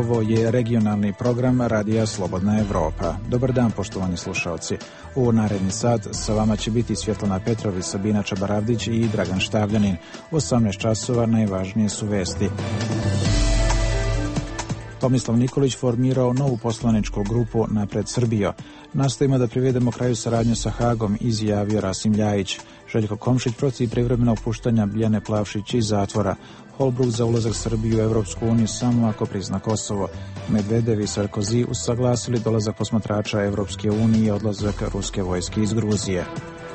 Ovo je regionalni program Radija Slobodna Evropa. Dobar dan, poštovani slušalci. U naredni sat sa vama će biti Svjetlana Petrović, Sabina Čabaravdić i Dragan Štavljanin. U 18 časova najvažnije su vesti. Tomislav Nikolić formirao novu poslaničku grupu Napred Srbijo. Nastojimo da privedemo kraju saradnju sa Hagom, izjavio Rasim Ljajić. Željko Komšić protiv privremenog puštanja Biljane Plavšić iz zatvora. Holbruk za ulazak Srbije u Evropsku uniju samo ako prizna Kosovo. Medvedev i Sarkozy usaglasili dolazak posmatrača Evropske unije i odlazak ruske vojske iz Gruzije.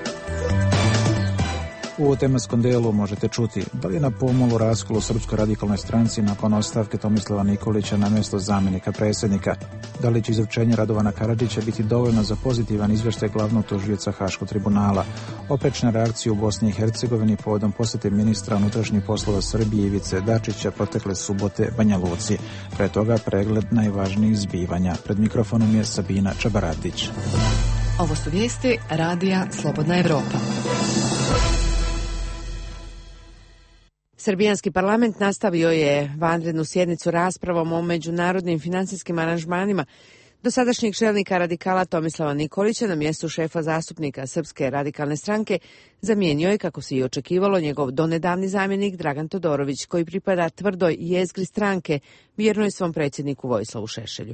U tematskom delu možete čuti da li je na pomolu raskol u Srpskoj radikalnoj stranci nakon ostavke Tomislava Nikolića na mjesto zamjenika predsjednika. Da li će izručenje Radovana Karadžića biti dovoljno za pozitivan izvještaj glavnog tužioca Haškog tribunala. Oprečne reakcije u Bosni i Hercegovini povodom posjete ministra unutrašnjih poslova Srbije Ivice Dačića protekle subote Banja Luci. Pre toga pregled najvažnijih zbivanja. Pred mikrofonom je Sabina Čabaravdić. Ovo su vijesti Radija Slobodna Evropa. Srbijanski parlament nastavio je vanrednu sjednicu raspravom o međunarodnim financijskim aranžmanima dosadašnjeg čelnika radikala Tomislava Nikolića na mjestu šefa zastupnika Srpske radikalne stranke zamijenio je, kako se i očekivalo, njegov donedavni zamjenik Dragan Todorović, koji pripada tvrdoj jezgri stranke, vjernoj svom predsjedniku Vojislavu Šešelju.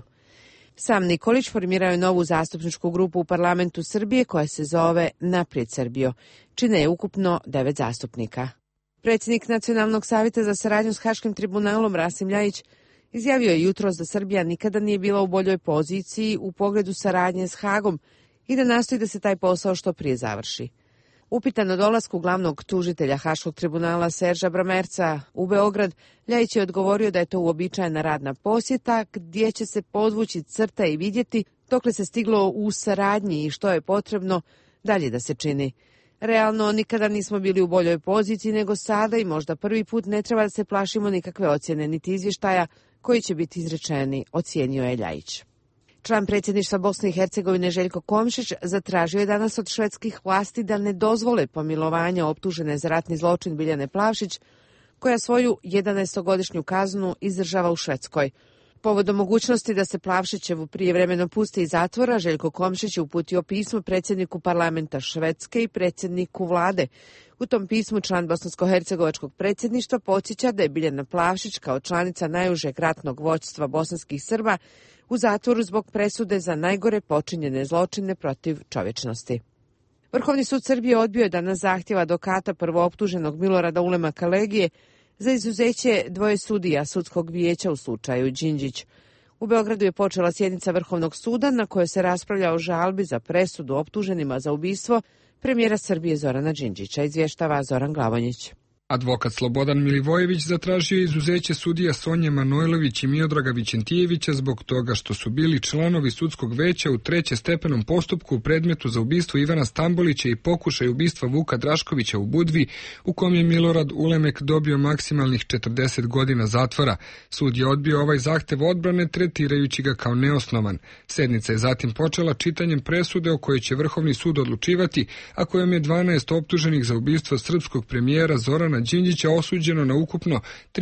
Sam Nikolić formirao je novu zastupničku grupu u parlamentu Srbije koja se zove Naprijed Srbijo. Čine je ukupno 9 zastupnika. Predsjednik Nacionalnog savjeta za saradnju s Haškim tribunalom Rasim Ljajić izjavio je jutros da Srbija nikada nije bila u boljoj poziciji u pogledu saradnje s Hagom i da nastoji da se taj posao što prije završi. Upitan o dolasku glavnog tužitelja Haškog tribunala Serža Bramerca u Beograd, Ljajić je odgovorio da je to uobičajena radna posjeta gdje će se podvući crta i vidjeti dokle se stiglo u saradnji i što je potrebno dalje da se čini. Realno, nikada nismo bili u boljoj poziciji nego sada i možda prvi put ne treba da se plašimo nikakve ocjene niti izvještaja koji će biti izrečeni, ocijenio je Ljajić. Član predsjedništva Bosne i Hercegovine Željko Komšić zatražio je danas od švedskih vlasti da ne dozvole pomilovanja optužene za ratni zločin Biljane Plavšić, koja svoju 11-godišnju kaznu izdržava u Švedskoj. Povodom mogućnosti da se Plavšićevu prijevremeno pusti iz zatvora, Željko Komšić je uputio pismo predsjedniku parlamenta Švedske i predsjedniku vlade. U tom pismu član bosansko-hercegovačkog predsjedništva podsjeća da je Biljana Plavšić kao članica najužeg ratnog vođstva bosanskih Srba u zatvoru zbog presude za najgore počinjene zločine protiv čovječnosti. Vrhovni sud Srbije odbio je danas zahtjev advokata prvooptuženog Milorada Ulemaka Legije za izuzeće 2 sudija sudskog vijeća u slučaju Đinđić. U Beogradu je počela sjednica Vrhovnog suda na kojoj se raspravlja o žalbi za presudu optuženima za ubistvo premijera Srbije Zorana Đinđića, izvještava Zoran Glavonjić. Advokat Slobodan Milivojević zatražio izuzeće sudija Sonje Manojlović i Miodraga Vićentijevića zbog toga što su bili članovi sudskog veća u trećestepenom postupku u predmetu za ubistvo Ivana Stambolića i pokušaj ubistva Vuka Draškovića u Budvi, u kom je Milorad Ulemek dobio maksimalnih 40 godina zatvora. Sud je odbio ovaj zahtev odbrane, tretirajući ga kao neosnovan. Sednica je zatim počela čitanjem presude o kojoj će Vrhovni sud odlučivati, a kojom je 12 optuženih za ubistvo srpskog premijera Zorana Đinđića osuđeno na ukupno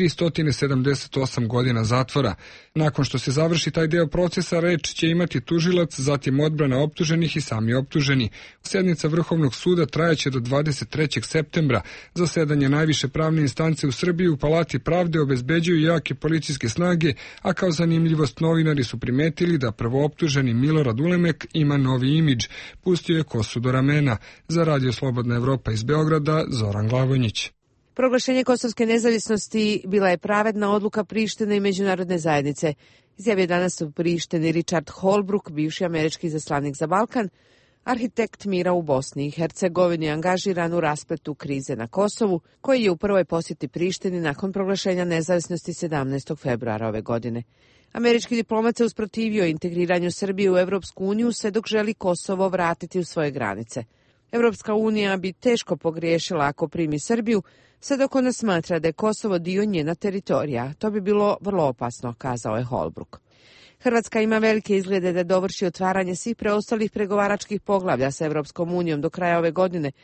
378 godina zatvora. Nakon što se završi taj deo procesa, reč će imati tužilac, zatim odbrana optuženih i sami optuženi. Sednica Vrhovnog suda trajaće do 23. septembra. Zasedanje najviše pravne instance u Srbiji u Palati pravde obezbeđuju jake policijske snage, a kao zanimljivost novinari su primetili da prvooptuženi Milorad Ulemek ima novi imidž. Pustio je kosu do ramena. Za Radio Slobodna Evropa iz Beograda, Zoran Glavonjić. Proglašenje kosovske nezavisnosti bila je pravedna odluka Prištine i međunarodne zajednice, izjavio danas u Prištini Richard Holbrooke, bivši američki izaslanik za Balkan, arhitekt mira u Bosni i Hercegovini, angažiran u raspletu krize na Kosovu, koji je u prvoj posjeti Prištini nakon proglašenja nezavisnosti 17. februara ove godine. Američki diplomat se usprotivio integriranju Srbije u Evropsku uniju sve dok želi Kosovo vratiti u svoje granice. Evropska unija bi teško pogriješila ako primi Srbiju, sve dok ona smatra da je Kosovo dio njena teritorija. To bi bilo vrlo opasno, kazao je Holbrooke. Hrvatska ima velike izglede da dovrši otvaranje svih preostalih pregovaračkih poglavlja sa Evropskom unijom do kraja ove godine,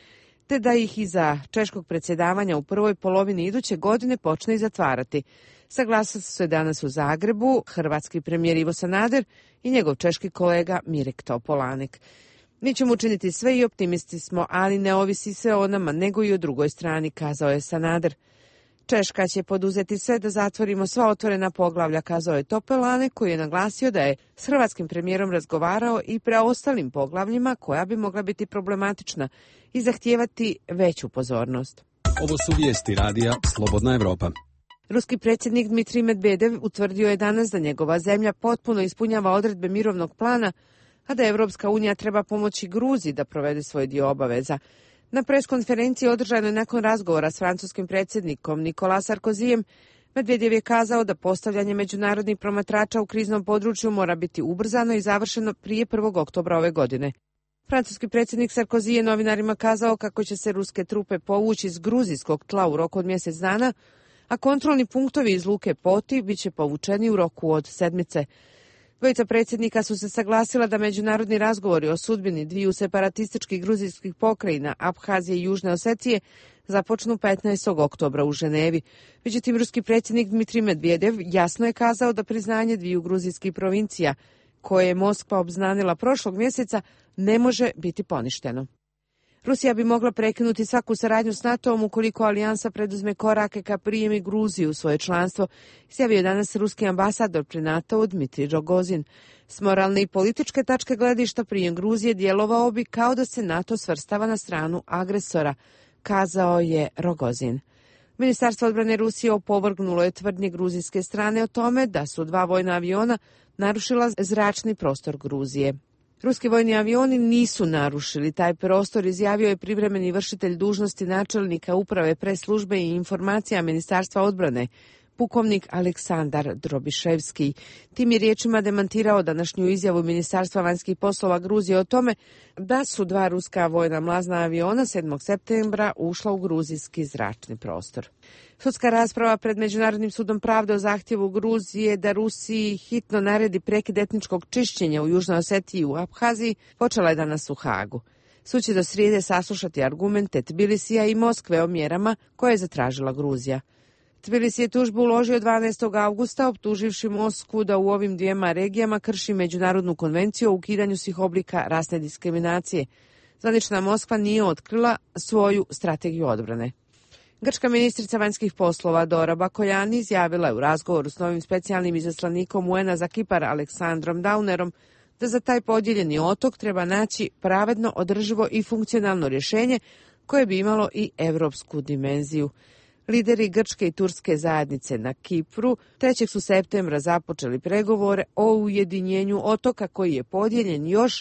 te da ih iza češkog predsjedavanja u prvoj polovini iduće godine počne i zatvarati. Saglasili su se danas u Zagrebu hrvatski premijer Ivo Sanader i njegov češki kolega Mirek Topolanek. Mi ćemo učiniti sve i optimisti smo, ali ne ovisi se o nama, nego i o drugoj strani, kazao je Sanader. Češka će poduzeti sve da zatvorimo sva otvorena poglavlja, kazao je Topolanek, koji je naglasio da je s hrvatskim premijerom razgovarao i preostalim poglavljima koja bi mogla biti problematična i zahtijevati veću pozornost. Ovo su vijesti radija Slobodna Evropa. Ruski predsjednik Dmitrij Medvedev utvrdio je danas da njegova zemlja potpuno ispunjava odredbe mirovnog plana, a da Evropska unija treba pomoći Gruziji da provede svoj dio obaveza. Na preskonferenciji održanoj nakon razgovora s francuskim predsjednikom Nicolas Sarkozyjem, Medvedev je kazao da postavljanje međunarodnih promatrača u kriznom području mora biti ubrzano i završeno prije 1. oktobra ove godine. Francuski predsjednik Sarkozy je novinarima kazao kako će se ruske trupe povući iz gruzijskog tla u roku od mjesec dana, a kontrolni punktovi iz luke Poti bit će povučeni u roku od sedmice. Dvojica predsjednika su se saglasila da međunarodni razgovori o sudbini dviju separatističkih gruzijskih pokrajina, Abhazije i Južne Osecije, započnu 15. oktobra u Ženevi. Međutim, ruski predsjednik Dmitrij Medvedev jasno je kazao da priznanje dviju gruzijskih provincija, koje je Moskva obznanila prošlog mjeseca, ne može biti poništeno. Rusija bi mogla prekinuti svaku saradnju s NATO-om ukoliko alijansa preduzme korake ka prijemi Gruziju u svoje članstvo, izjavio je danas ruski ambasador pri NATO-u Dmitrij Rogozin. S moralne i političke tačke gledišta prijem Gruzije djelovao bi kao da se NATO svrstava na stranu agresora, kazao je Rogozin. Ministarstvo odbrane Rusije opovrgnulo je tvrdnje gruzijske strane o tome da su 2 vojna aviona narušila zračni prostor Gruzije. Ruski vojni avioni nisu narušili taj prostor, izjavio je privremeni vršitelj dužnosti načelnika uprave press-službe i informacija Ministarstva odbrane, pukovnik Aleksandar Drobiševski. Tim je riječima demantirao današnju izjavu Ministarstva vanjskih poslova Gruzije o tome da su 2 ruska vojna mlazna aviona 7. septembra ušla u gruzijski zračni prostor. Sudska rasprava pred Međunarodnim sudom pravde o zahtjevu Gruzije da Rusiji hitno naredi prekid etničkog čišćenja u Južnoj Osetiji i u Abhaziji počela je danas u Hagu. Sud će do srijede saslušati argumente Tbilisija i Moskve o mjerama koje je zatražila Gruzija. Tbilisi je tužbu uložio 12. augusta, optuživši Moskvu da u ovim 2 regijama krši međunarodnu konvenciju o ukidanju svih oblika rasne diskriminacije. Zvanična Moskva nije otkrila svoju strategiju odbrane. Grčka ministrica vanjskih poslova Dora Bakojani izjavila je u razgovoru s novim specijalnim izaslanikom UN-a za Kipar Aleksandrom Daunerom da za taj podijeljeni otok treba naći pravedno, održivo i funkcionalno rješenje koje bi imalo i europsku dimenziju. Lideri grčke i turske zajednice na Kipru 3. su septembra započeli pregovore o ujedinjenju otoka koji je podijeljen još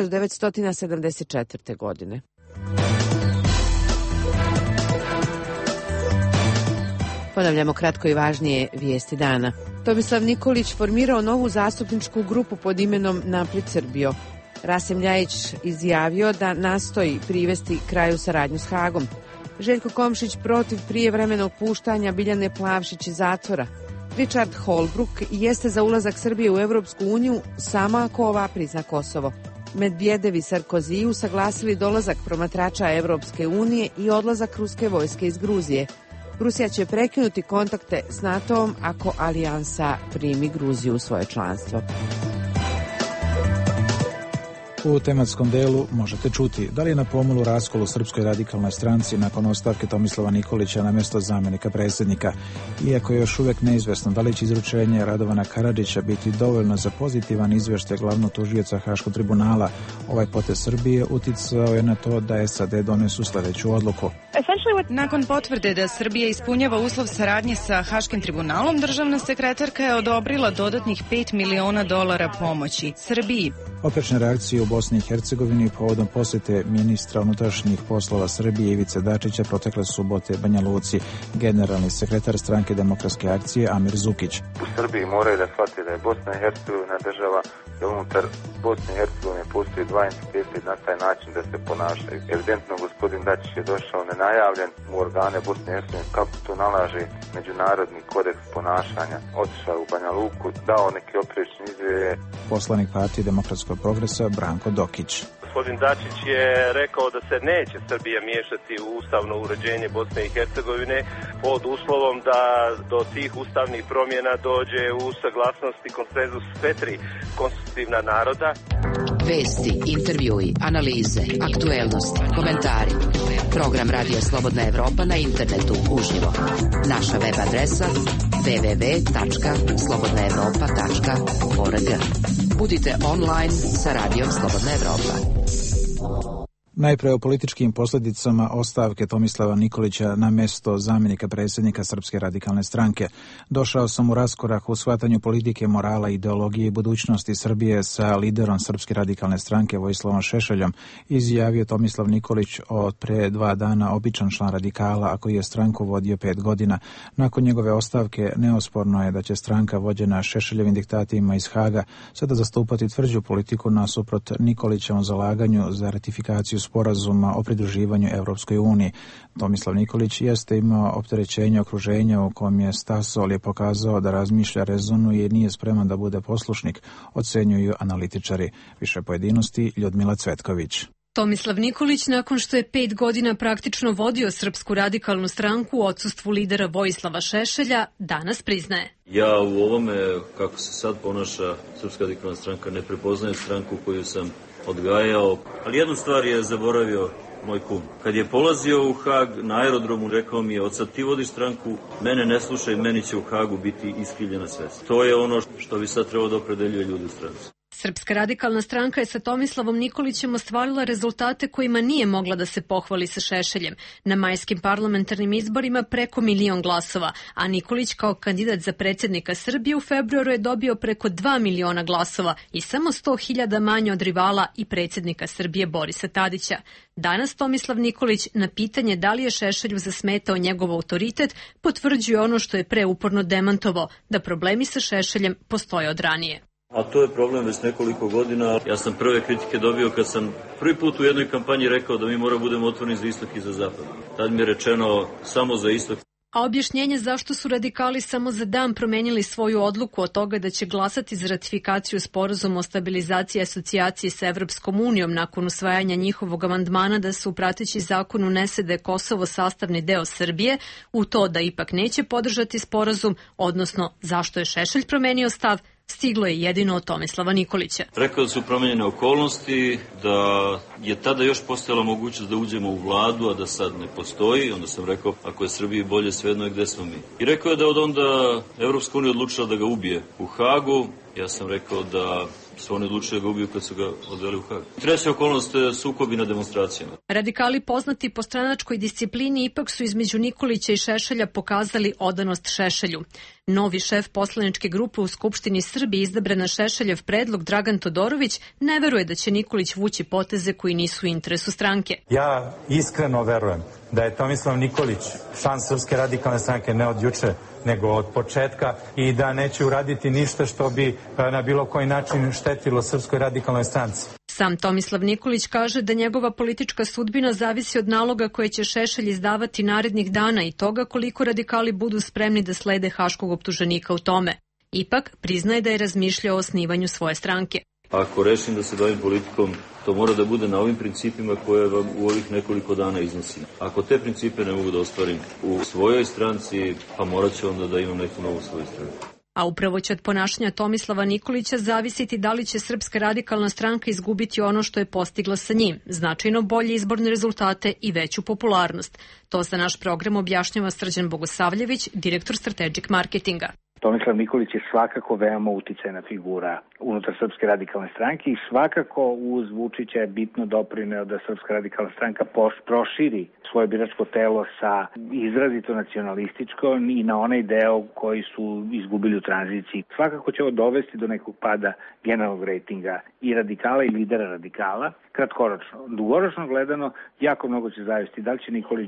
1974. godine. Ponavljamo kratko i važnije vijesti dana. Tomislav Nikolić formirao novu zastupničku grupu pod imenom Naprijed Srbijo. Rasim Ljajić izjavio da nastoji privesti kraju saradnju s Hagom. Željko Komšić protiv prijevremenog puštanja Biljane Plavšić iz zatvora. Richard Holbrooke jeste za ulazak Srbije u Europsku uniju samo ako ova prizna Kosovo. Medvedev i Sarkozy usaglasili dolazak promatrača Europske unije i odlazak ruske vojske iz Gruzije. Rusija će prekinuti kontakte s NATO-om ako alijansa primi Gruziju u svoje članstvo. U tematskom delu možete čuti da li je na pomolu raskol u Srpskoj radikalnoj stranci nakon ostavke Tomislava Nikolića na mjesto zamjenika predsjednika. Iako je još uvijek neizvjesno da li će izručenje Radovana Karadžića biti dovoljno za pozitivan izvještaj glavnog tužioca Haškog tribunala, ovaj potez Srbije uticao je na to da SAD donesu sljedeću odluku. Nakon potvrde da Srbija ispunjava uslov saradnje sa Haškim tribunalom, državna sekretarka je odobrila dodatnih $5 miliona pomoći Srbiji. Oprečne reakcije u Bosni i Hercegovini povodom posjete ministra unutrašnjih poslova Srbije Ivice Dačića protekle subote Banja Luci. Generalni sekretar stranke Demokratske akcije Amir Zukić. U Srbiji moraju da shvate da je Bosna i Hercegovina država, da unutar Bosne i Hercegovine postoji 2 entiteta na taj način da se ponašaju. Evidentno gospodin Dačić je došao nenajavljen u organe Bosne i Hercegovine, kako to nalaže međunarodni kodeks ponašanja. Otišao u Banja Luku, dao neke oprečne izjave. Poslanik partije Demokratskog progresa Branko Dokić. Gospodin Dačić je rekao da se neće Srbija miješati u ustavno uređenje Bosne i Hercegovine pod uslovom da do tih ustavnih promjena dođe u saglasnost i konsenzus sve tri konstitutivna naroda. Vesti, intervjui, analize, aktuelnosti, komentari. Program Radio Slobodna Evropa na internetu uživo. Naša web adresa www.slobodnaevropa.org. Budite online sa Radijom Slobodna Evropa. Najpre o političkim posljedicama ostavke Tomislava Nikolića na mjesto zamjenika predsjednika Srpske radikalne stranke. Došao sam u raskorak u shvatanju politike, morala, ideologije i budućnosti Srbije sa liderom Srpske radikalne stranke Vojislavom Šešeljom, izjavio Tomislav Nikolić od pre 2 dana, običan član radikala, a koji je stranku vodio 5 godina. Nakon njegove ostavke neosporno je da će stranka vođena Šešeljevim diktatima iz Haga sada zastupati tvrđu politiku nasuprot Nikolićevom zalaganju za ratifikaciju sporazuma o pridruživanju Europskoj uniji. Tomislav Nikolić jeste imao opterećenje okruženja u kom je stasao, ali je pokazao da razmišlja, rezonuje i nije spreman da bude poslušnik, ocenjuju analitičari. Više pojedinosti Ljudmila Cvetković. Tomislav Nikolić, nakon što je 5 godina praktično vodio Srpsku radikalnu stranku u odsustvu lidera Vojislava Šešelja, danas priznaje. Ja u ovome, kako se sad ponaša Srpska radikalna stranka, ne prepoznajem stranku koju sam odgajao, ali jednu stvar je zaboravio moj kum. Kad je polazio u Hag, na aerodromu rekao mi je: od sad ti vodiš stranku, mene ne slušaj, meni će u Hagu biti iskriljena svest. To je ono što bi sad trebalo da opredeljuje ljudi u stranci. Srpska radikalna stranka je sa Tomislavom Nikolićem ostvarila rezultate kojima nije mogla da se pohvali sa Šešeljem. Na majskim parlamentarnim izborima preko 1 milion glasova, a Nikolić kao kandidat za predsjednika Srbije u februaru je dobio preko 2 miliona glasova i samo 100.000 manje od rivala i predsjednika Srbije Borisa Tadića. Danas Tomislav Nikolić na pitanje da li je Šešelju zasmetao njegov autoritet potvrđuje ono što je preuporno demantovao, da problemi sa Šešeljem postoje od ranije. A to je problem već nekoliko godina. Ja sam prve kritike dobio kad sam prvi put u jednoj kampanji rekao da mi moramo budemo otvoreni za istok i za zapad. Tad mi je rečeno samo za istok. A objašnjenje zašto su radikali samo za dan promenili svoju odluku od toga da će glasati za ratifikaciju sporazuma o stabilizaciji i asocijaciji sa Evropskom unijom nakon usvajanja njihovog amandmana da se u prateći zakon unese da je Kosovo sastavni deo Srbije, u to da ipak neće podržati sporazum, odnosno zašto je Šešelj promenio stav, stiglo je jedino od Tomislava Nikolića. Rekao da su promenjene okolnosti, da je tada još postojala mogućnost da uđemo u vladu, a da sad ne postoji. Onda sam rekao, ako je Srbiji bolje, svejedno je gde smo mi. I rekao je da od onda Evropska unija odlučila da ga ubije u Hagu. Ja sam rekao da su oni odlučili da ga ubiju kad su ga odveli u Hag. Treća okolnost je sukobi na demonstracijama. Radikali poznati po stranačkoj disciplini ipak su između Nikolića i Šešelja pokazali odanost Šešelju. Novi šef poslaničke grupe u Skupštini Srbije, izabran na Šešeljev predlog, Dragan Todorović, ne veruje da će Nikolić vući poteze koji nisu u interesu stranke. Ja iskreno verujem da je Tomislav Nikolić član Srpske radikalne stranke ne od juče, nego od početka, i da neće uraditi ništa što bi na bilo koji način štetilo Srpskoj radikalnoj stranci. Sam Tomislav Nikolić kaže da njegova politička sudbina zavisi od naloga koje će Šešelj izdavati narednih dana i toga koliko radikali budu spremni da slede haškog optuženika u tome. Ipak, priznaje da je razmišljao o osnivanju svoje stranke. Ako rešim da se bavim politikom, to mora da bude na ovim principima koje vam u ovih nekoliko dana iznosim. Ako te principe ne mogu da ostvarim u svojoj stranci, pa morat ću onda da imam neku novu svoju stranku. A upravo će od ponašanja Tomislava Nikolića zavisiti da li će Srpska radikalna stranka izgubiti ono što je postigla sa njim, značajno bolje izborne rezultate i veću popularnost. To za naš program objašnjava Srđan Bogosavljević, direktor strategic marketinga. Tomislav Nikolić je svakako veoma uticajna figura unutar Srpske radikalne stranke i svakako uz Vučića je bitno doprineo da Srpska radikalna stranka proširi svoje biračko telo sa izrazito nacionalističkom i na onaj deo koji su izgubili u tranziciji. Svakako će ovo dovesti do nekog pada generalnog rejtinga i radikala i lidera radikala, kratkoročno. Dugoročno gledano, jako mnogo će zavisiti da li će Nikolić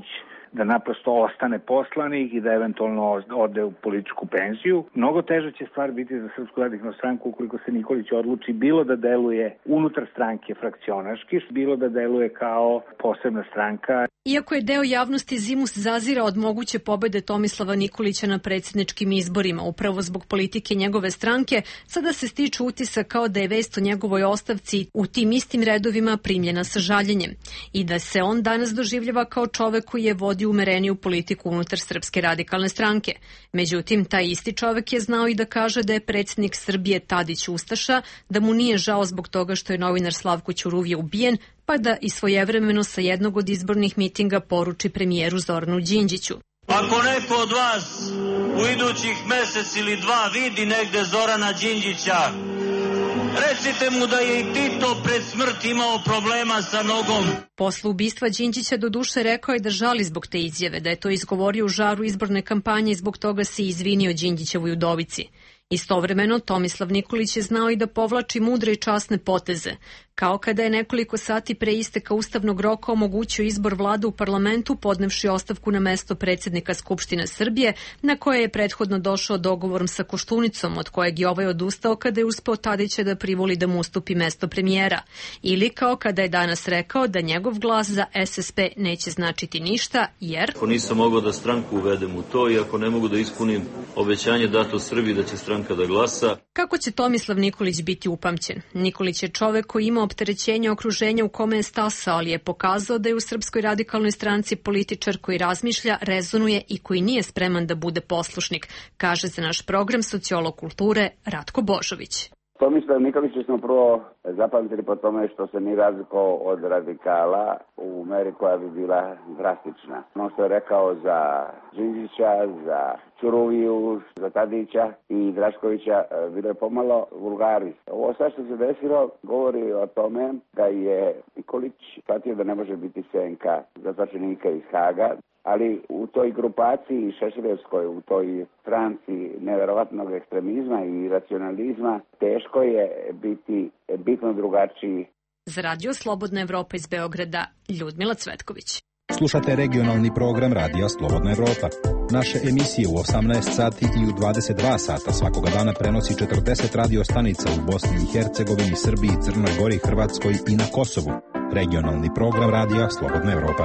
da naprosto ostane poslanik i da eventualno ode u političku penziju. Mnogo teže će stvar biti za Srpsku radikalnu stranku ukoliko se Nikolić odluči bilo da deluje unutar stranke frakcionaški, bilo da deluje kao posebna stranka. Iako je deo javnosti zimus zazira od moguće pobede Tomislava Nikolića na predsjedničkim izborima, upravo zbog politike njegove stranke, sada se stiče utisak kao da je vest o njegovoj ostavci u tim istim redovima primljena sa žaljenjem i da se on danas doživljava kao čovek koji je vodio umereniju politiku unutar Srpske radikalne stranke. Međutim, taj isti čovek je znao i da kaže da je predsjednik Srbije Tadić ustaša, da mu nije žao zbog toga što je novinar Slavko Ćuruvija ubijen, pa da i svojevremeno sa jednog od izbornih mitinga poruči premijeru Zoranu Đinđiću. Ako neko od vas u idućih mesec ili dva vidi negde Zorana Đinđića, recite mu da je i Tito pred smrt imao problema sa nogom. Posle ubistva Đinđića doduše rekao je da žali zbog te izjave, da je to izgovorio u žaru izborne kampanje i zbog toga se izvinio Đinđićevoj udovici. Istovremeno, Tomislav Nikolić je znao i da povlači mudre i časne poteze, kao kada je nekoliko sati pre isteka ustavnog roka omogućio izbor vlade u parlamentu podnevši ostavku na mesto predsjednika Skupštine Srbije, na koje je prethodno došao dogovorom sa Koštunicom, od kojeg je ovaj odustao kada je uspeo Tadića da privoli da mu ustupi mesto premijera. Ili kao kada je danas rekao da njegov glas za SSP neće značiti ništa, jer... Ako nisam mogao da stranku uvedem u to i ako ne mogu da ispunim obećanje dato Srbiji da će stranka da glasa... Kako će Tomislav Nikolić biti upamćen? Nikolić je čovek koji ima opterećenje okruženja u kome je stasao, ali je pokazao da je u Srpskoj radikalnoj stranci političar koji razmišlja, rezonuje i koji nije spreman da bude poslušnik, kaže za naš program sociolog kulture Ratko Božović. Tomislav Nikolića smo prvo zapamtili po tome što se nije razlikovao od radikala u meri koja bi bila drastična. Ono što je rekao za Đinđića, za Ćuruviju, za Tadića i Draškovića bilo je pomalo vulgari. Ovo sve što se desilo govori o tome da je Nikolić shvatio da ne može biti senka zatočenika iz Haga, ali u toj grupaciji šešeljevskoj, u toj stranci neverovatnog ekstremizma i racionalizma, teško je biti bitno drugačiji. Za Radio Slobodna Evropa iz Beograda, Ljudmila Cvetković. Slušate regionalni program Radija Slobodna Evropa. Naše emisije u 18 sati i u 22 sata svakoga dana prenosi 40 radio stanica u Bosni i Hercegovini, Srbiji, Crnoj Gori, Hrvatskoj i na Kosovu. Regionalni program Radija Slobodna Evropa.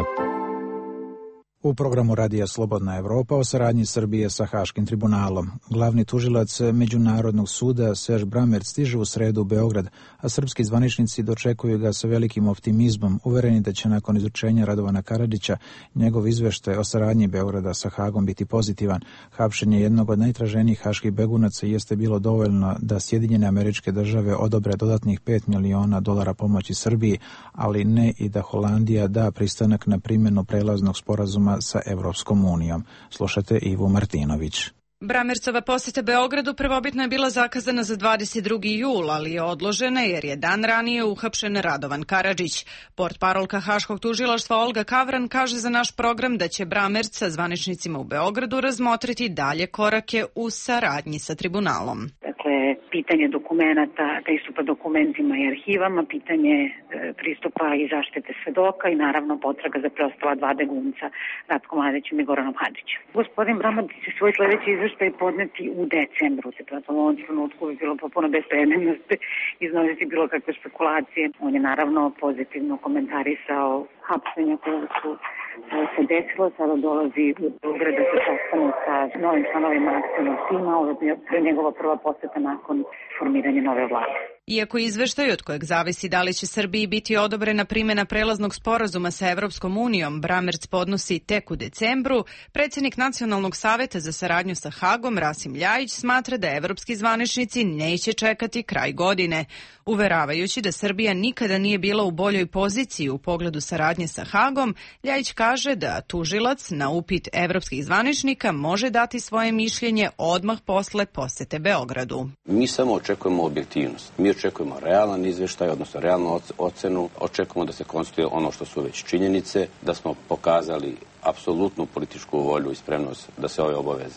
U programu Radija Slobodna Evropa o saradnji Srbije sa Haškim tribunalom. Glavni tužilac Međunarodnog suda Serž Bramerc stiže u sredu u Beograd, a srpski zvaničnici dočekuju ga sa velikim optimizmom, uvereni da će nakon izučenja Radovana Karadžića njegov izveštaj o saradnji Beograda sa Hagom biti pozitivan. Hapšenje jednog od najtraženijih haških begunaca jeste bilo dovoljno da Sjedinjene Američke Države odobre dodatnih $5 miliona pomoći Srbiji, ali ne i da Holandija da pristanak na primjenu prelaznog sporazuma sa Evropskom unijom. Slušate Ivu Martinović. Bramercova posjeta Beogradu prvobitno je bila zakazana za 22. jul, ali je odložena jer je dan ranije uhapšen Radovan Karadžić. Portparolka Haškog tužilaštva Olga Kavran kaže za naš program da će Bramerc sa zvaničnicima u Beogradu razmotriti dalje korake u saradnji sa tribunalom. Dakle, pitanje dokumenata, pristupa dokumentima i arhivama, pitanje pristupa i zaštite svedoka i naravno potraga za preostala dva begunca, Ratkom Mladićem i Goranom Hadžićem. Gospodin Bramerc će svoj sledeći izveštaj podneti u decembru. U ovom trenutku bi bilo popuno bezpredmetnosti iznositi bilo kakve spekulacije. On je naravno pozitivno komentarisao hapšenja koje su se desilo. Sada dolazi u Beograd da se sastane sa novim članovima akcijnog tima. Ovo je njegova prva poseta nakon formiranja nove vlade. Iako izveštaj od kojeg zavisi da li će Srbiji biti odobrena primjena prelaznog sporazuma sa Evropskom unijom, Bramerc podnosi tek u decembru, predsjednik Nacionalnog saveta za saradnju sa Hagom, Rasim Ljajić, smatra da evropski zvaničnici neće čekati kraj godine. Uveravajući da Srbija nikada nije bila u boljoj poziciji u pogledu saradnje sa Hagom, Ljajić kaže da tužilac na upit evropskih zvaničnika može dati svoje mišljenje odmah posle posete Beogradu. Mi samo očekujemo objektivnost. Mi očekujemo realan izveštaj, odnosno realnu ocenu. Očekujemo da se konstatuje ono što su već činjenice, da smo pokazali apsolutnu političku volju i spremnost da se ove obaveze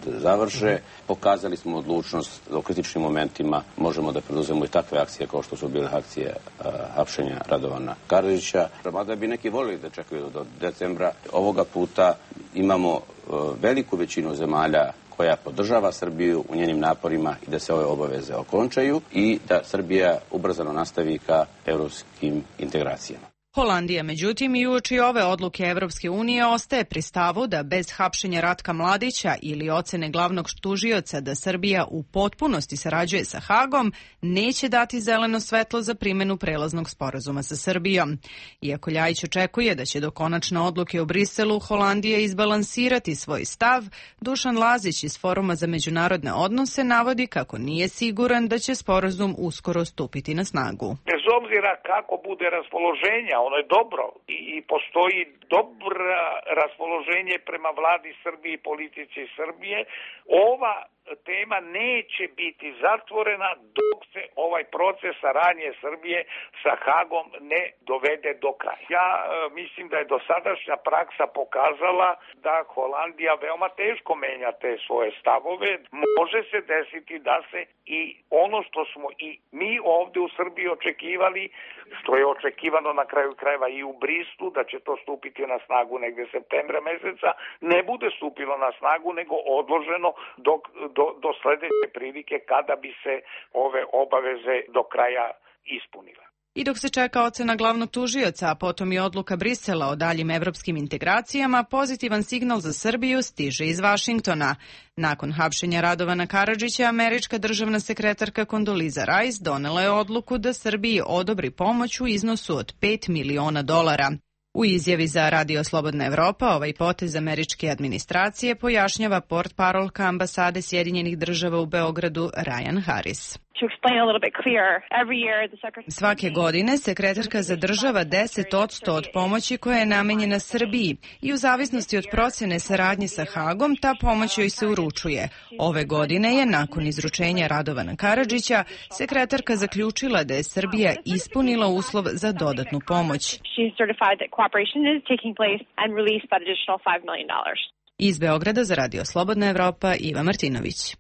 završe. Pokazali smo odlučnost da u kritičnim momentima možemo da preduzemo i takve akcije kao što su bile akcije hapšenja Radovana Karadžića. Mada bi neki volili da čekaju do decembra, ovoga puta imamo veliku većinu zemalja koja podržava Srbiju u njenim naporima i da se ove obaveze okončaju i da Srbija ubrzano nastavi ka evropskim integracijama. Holandija, međutim, i uoči ove odluke Evropske unije ostaje pri stavu da bez hapšenja Ratka Mladića ili ocene glavnog tužioca da Srbija u potpunosti sarađuje sa Hagom, neće dati zeleno svetlo za primjenu prelaznog sporazuma sa Srbijom. Iako Ljajić očekuje da će do konačne odluke u Briselu Holandija izbalansirati svoj stav, Dušan Lazić iz Foruma za međunarodne odnose navodi kako nije siguran da će sporazum uskoro stupiti na snagu. Bez obzira kako bude raspoloženja, ono je dobro i postoji dobro raspoloženje prema vladi Srbije i politici Srbije. Ova tema neće biti zatvorena dok se ovaj proces saradnje Srbije sa Hagom ne dovede do kraja. Ja mislim da je dosadašnja praksa pokazala da Holandija veoma teško menja te svoje stavove. Može se desiti da se i ono što smo i mi ovde u Srbiji očekivali, što je očekivano na kraju krajeva i u Brislu, da će to stupiti na snagu negde septembra meseca, ne bude stupilo na snagu, nego odloženo do sledeće prilike kada bi se ove obaveze do kraja ispunile. I dok se čeka ocena glavnog tužioca, a potom i odluka Brisela o daljim evropskim integracijama, pozitivan signal za Srbiju stiže iz Vašingtona. Nakon hapšenja Radovana Karadžića, američka državna sekretarka Kondoliza Rice donela je odluku da Srbiji odobri pomoć u iznosu od $5 miliona. U izjavi za Radio Slobodna Evropa ovaj potez američke administracije pojašnjava portparolka ambasade Sjedinjenih država u Beogradu Ryan Harris. Svake godine sekretarka zadržava 10% od pomoći koja je namenjena Srbiji i u zavisnosti od procjene saradnje sa Hagom ta pomoć joj se uručuje. Ove godine je, nakon izručenja Radovana Karadžića, sekretarka zaključila da je Srbija ispunila uslov za dodatnu pomoć. Iz Beograda za Radio Slobodna Evropa, Iva Martinović.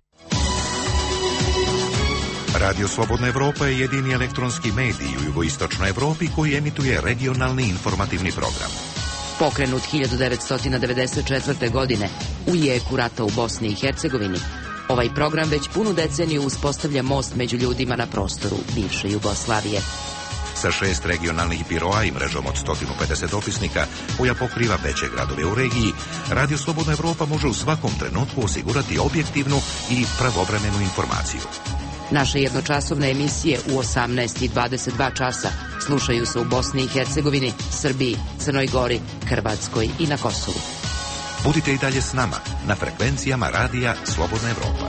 Radio Slobodna Evropa je jedini elektronski medij u jugoistočnoj Evropi koji emituje regionalni informativni program. Pokrenut 1994. godine u jeku rata u Bosni i Hercegovini, ovaj program već punu deceniju uspostavlja most među ljudima na prostoru bivše Jugoslavije. Sa 6 regionalnih biroa i mrežom od 150 dopisnika koja pokriva veće gradove u regiji, Radio Slobodna Evropa može u svakom trenutku osigurati objektivnu i pravovremenu informaciju. Naše jednočasovne emisije u 18 i 22 časa slušaju se u Bosni i Hercegovini, Srbiji, Crnoj Gori, Hrvatskoj i na Kosovu. Budite i dalje s nama na frekvencijama Radija Slobodna Evropa.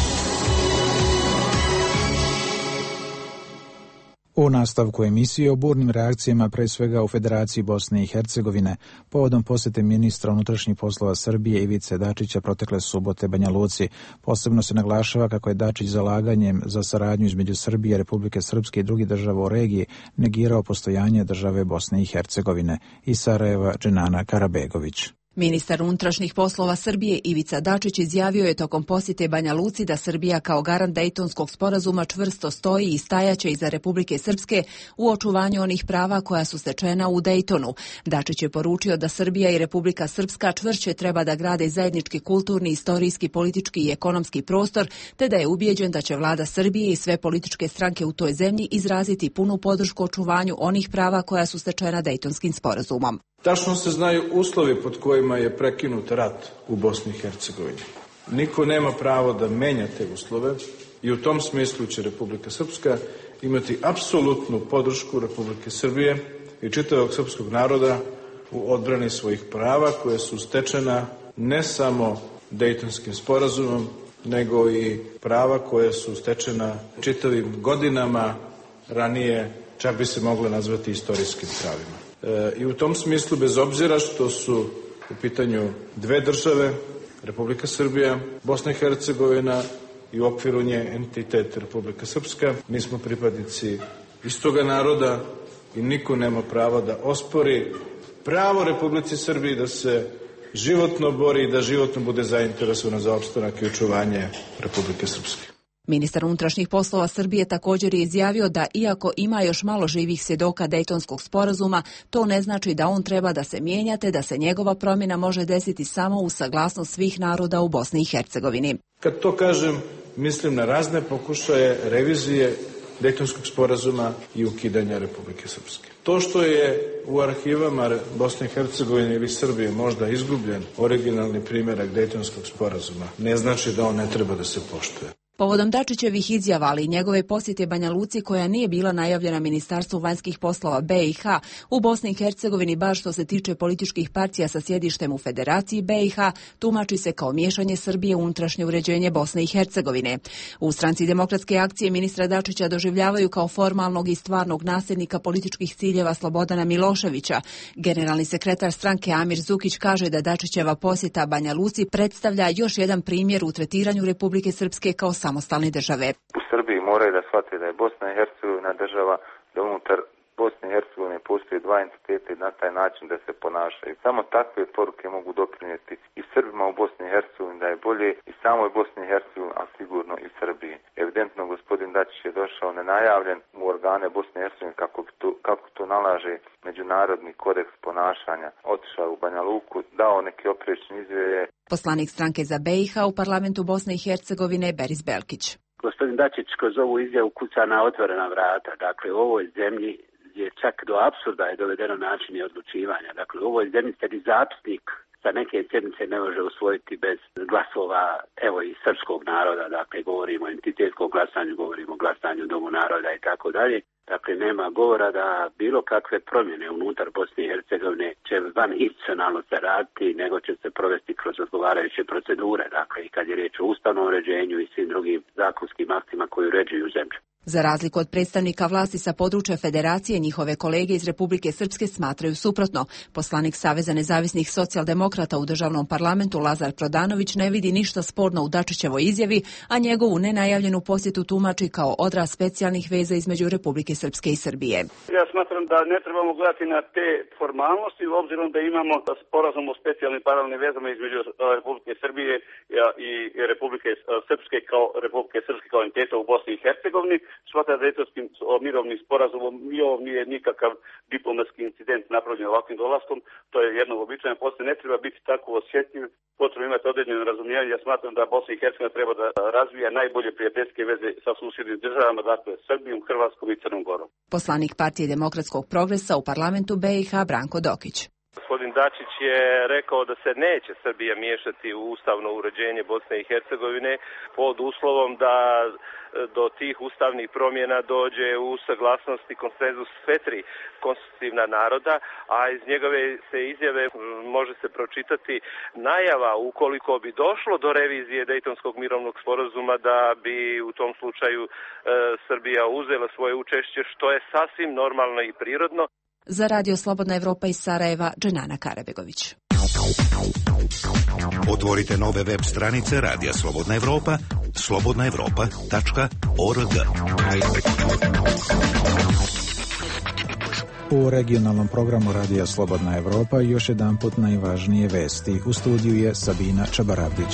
U nastavku emisije o burnim reakcijama pre svega u Federaciji Bosne i Hercegovine povodom posete ministra unutrašnjih poslova Srbije Ivice Dačića protekle subote Banja Luci. Posebno se naglašava kako je Dačić zalaganjem za saradnju između Srbije, Republike Srpske i drugih država u regiji negirao postojanje države Bosne i Hercegovine. Iz Sarajeva, Dženana Karabegović. Ministar unutrašnjih poslova Srbije Ivica Dačić izjavio je tokom posjete Banja Luci da Srbija kao garant Dejtonskog sporazuma čvrsto stoji i stajaće iza Republike Srpske u očuvanju onih prava koja su stečena u Dejtonu. Dačić je poručio da Srbija i Republika Srpska čvršće treba da grade zajednički kulturni, istorijski, politički i ekonomski prostor, te da je ubijeđen da će vlada Srbije i sve političke stranke u toj zemlji izraziti punu podršku očuvanju onih prava koja su stečena Dejtonskim sporazumom. Tačno se znaju uslovi pod kojima je prekinut rat u Bosni i Hercegovini. Niko nema pravo da menja te uslove i u tom smislu će Republika Srpska imati apsolutnu podršku Republike Srbije i čitavog srpskog naroda u odbrani svojih prava koje su stečena ne samo Dejtonskim sporazumom, nego i prava koje su stečena čitavim godinama ranije, čak bi se mogle nazvati istorijskim pravima. I u tom smislu, bez obzira što su u pitanju dve države, Republika Srbija, Bosna i Hercegovina i u okviru nje entitet Republika Srpska, mi smo pripadnici istoga naroda i niko nema prava da ospori pravo Republici Srbiji da se životno bori i da životno bude zainteresovana za opstanak i očuvanje Republike Srpske. Ministar unutrašnjih poslova Srbije također je izjavio da iako ima još malo živih svjedoka Dejtonskog sporazuma, to ne znači da on treba da se mijenja te da se njegova promjena može desiti samo uz saglasnost svih naroda u Bosni i Hercegovini. Kad to kažem, mislim na razne pokušaje revizije Dejtonskog sporazuma i ukidanja Republike Srpske. To što je u arhivama Bosne i Hercegovine ili Srbije možda izgubljen originalni primjerak Dejtonskog sporazuma, ne znači da on ne treba da se poštuje. Povodom Dačićevih izjava, ali i njegove posjete Banja Luci koja nije bila najavljena Ministarstvu vanjskih poslova BiH u Bosni i Hercegovini, bar što se tiče političkih partija sa sjedištem u Federaciji BiH, tumači se kao miješanje Srbije u unutrašnje uređenje Bosne i Hercegovine. U Stranci demokratske akcije ministra Dačića doživljavaju kao formalnog i stvarnog nasljednika političkih ciljeva Slobodana Miloševića. Generalni sekretar stranke Amir Zukić kaže da Dačićeva posjeta Banja Luci predstavlja još jedan primjer u tretiranju Republike Srpske kao samostalne države. U Srbiji moraju da shvate da je Bosna i Hercegovina država, da unutar Bosne i Hercegovine postoje dva entiteta i na taj način da se ponašaju. Samo takve poruke mogu doprinijeti i Srbima u Bosni i Hercegovini da je bolje i samoj Bosni i Hercegovini, a sigurno i Srbiji. Evidentno gospodin Dačić je došao nenajavljen u organe Bosne i Hercegovine kako to nalaže međunarodni kodeks ponašanja. Otišao u Banja Luku, dao neke oprečne izjave. Poslanik stranke za BiH u parlamentu Bosne i Hercegovine Beris Belkić. Gospodin Dačić kroz ovu izjavu kuca na otvorena vrata. Dakle, u ovoj zemlji je čak do apsurda je dovedeno način odlučivanja. Dakle, u ovoj zemlji se ni zapisnik sa neke sjednice ne može usvojiti bez glasova, evo i srpskog naroda. Dakle, govorimo o entitetskom glasanju, govorimo o glasanju Domu naroda i tako dalje. Dakle, nema govora da bilo kakve promjene unutar Bosne i Hercegovine će van institucionalno se raditi, nego će se provesti kroz odgovarajuće procedure. Dakle, i kad je riječ o ustavnom uređenju i svim drugim zakonskim aktima koji uređuju zemlju. Za razliku od predstavnika vlasti sa područja Federacije, njihove kolege iz Republike Srpske smatraju suprotno. Poslanik Saveza nezavisnih socijaldemokrata u državnom parlamentu Lazar Prodanović ne vidi ništa sporno u Dačićevoj izjavi, a njegovu nenajavljenu posjetu tumači kao odraz specijalnih veza između Republike Srpske i Srbije. Ja smatram da ne trebamo gledati na te formalnosti, obzirom da imamo sporazum o specijalnim paralelnim vezama između Republike Srbije i Republike Srpske kao entiteta u Bosni i Hercegovini. Smatram da Dejtonskim mirovnim sporazumom i ovo nije nikakav diplomatski incident napravljen ovakvim dolaskom. To je jedno uobičajeno posle, ne treba biti tako osjetljiv, potrebno imati određeno razumijevanje. Ja smatram da Bosna i Hercegovina treba da razvija najbolje prijateljske veze sa susjednim državama, dakle Srbijom, Hrvatskom i Crnom Gorom. Poslanik Partije demokratskog progresa u parlamentu BiH Branko Dokić. Gospodin Dačić je rekao da se neće Srbija miješati u ustavno uređenje Bosne i Hercegovine pod uslovom da do tih ustavnih promjena dođe u saglasnost i konsenzus sve tri konstitutivna naroda, a iz njegove se izjave može se pročitati najava ukoliko bi došlo do revizije Dejtonskog mirovnog sporazuma da bi u tom slučaju Srbija uzela svoje učešće, što je sasvim normalno i prirodno. Za Radio Slobodna Evropa iz Sarajeva, Dženana Karabegović. Otvorite nove web stranice Radija Slobodna Evropa, slobodnaevropa.org. U regionalnom programu Radija Slobodna Evropa još jedanput najvažnije vesti. U studiju je Sabina Čabaravdić.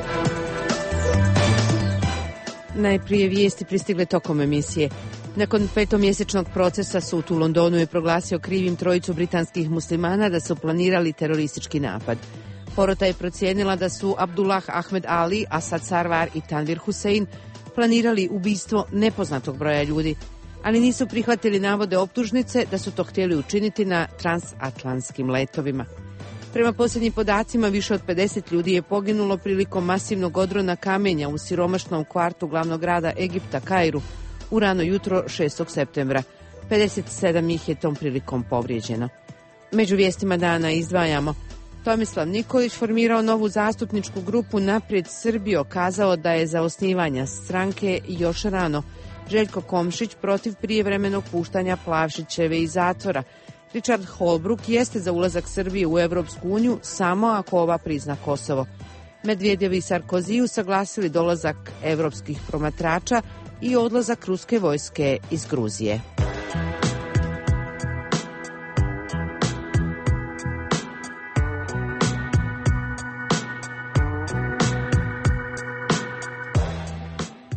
Najprije vijesti pristigle tokom emisije. Nakon 5-mjesečnog procesa sud u Londonu je proglasio krivim trojicu britanskih muslimana da su planirali teroristički napad. Porota je procijenila da su Abdullah Ahmed Ali, Asad Sarwar i Tanvir Hussein planirali ubistvo nepoznatog broja ljudi, ali nisu prihvatili navode optužnice da su to htjeli učiniti na transatlantskim letovima. Prema posljednjim podacima, više od 50 ljudi je poginulo prilikom masivnog odrona kamenja u siromašnom kvartu glavnog grada Egipta, Kairu, u rano jutro 6. septembra. 57 ih je tom prilikom povrijeđeno. Među vijestima dana izdvajamo: Tomislav Nikolić formirao novu zastupničku grupu Naprijed Srbijo, kazao da je za osnivanje stranke još rano. Željko Komšić protiv prijevremenog puštanja Plavšićeve iz zatvora. Richard Holbrooke jeste za ulazak Srbije u Evropsku uniju samo ako ova prizna Kosovo. Medvedjev i Sarkozy usaglasili dolazak evropskih promatrača i odlazak ruske vojske iz Gruzije.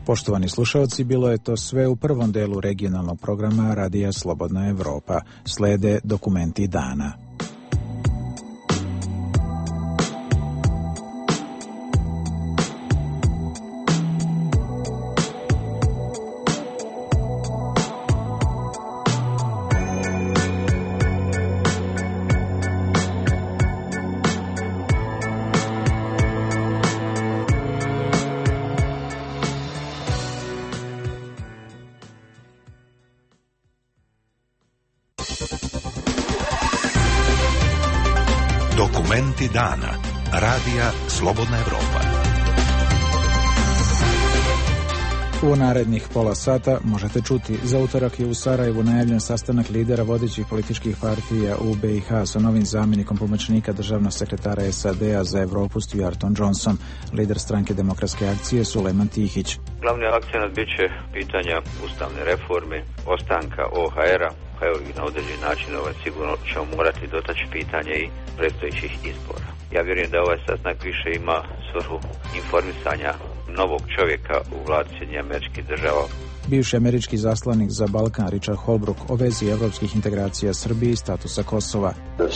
Poštovani slušalci, bilo je to sve u prvom delu regionalnog programa Radija Slobodna Evropa. Slede dokumenti dana. Dokumenti dana. Radija Slobodna Evropa. U narednih pola sata možete čuti: za utorak je u Sarajevu najavljen sastanak lidera vodećih političkih partija u BiH sa novim zamjenikom pomoćnika državnog sekretara SAD-a za Evropu Stuartom Johnson, lider stranke Demokratske akcije Sulejman Tihić. Glavni akcenat bit će pitanja ustavne reforme, ostanka OHR-a, pa evo i na određen način sigurno ćemo morati dotaći pitanje i predstojećih izbora. Ja vjerujem da ovaj sastanak više ima svrhu informisanja novog čovjeka u vladi Sjedinjenih Američkih Država. Bivši američki zaslanik za Balkan Richard Holbrooke o vezi evropskih integracija Srbije i statusa Kosova.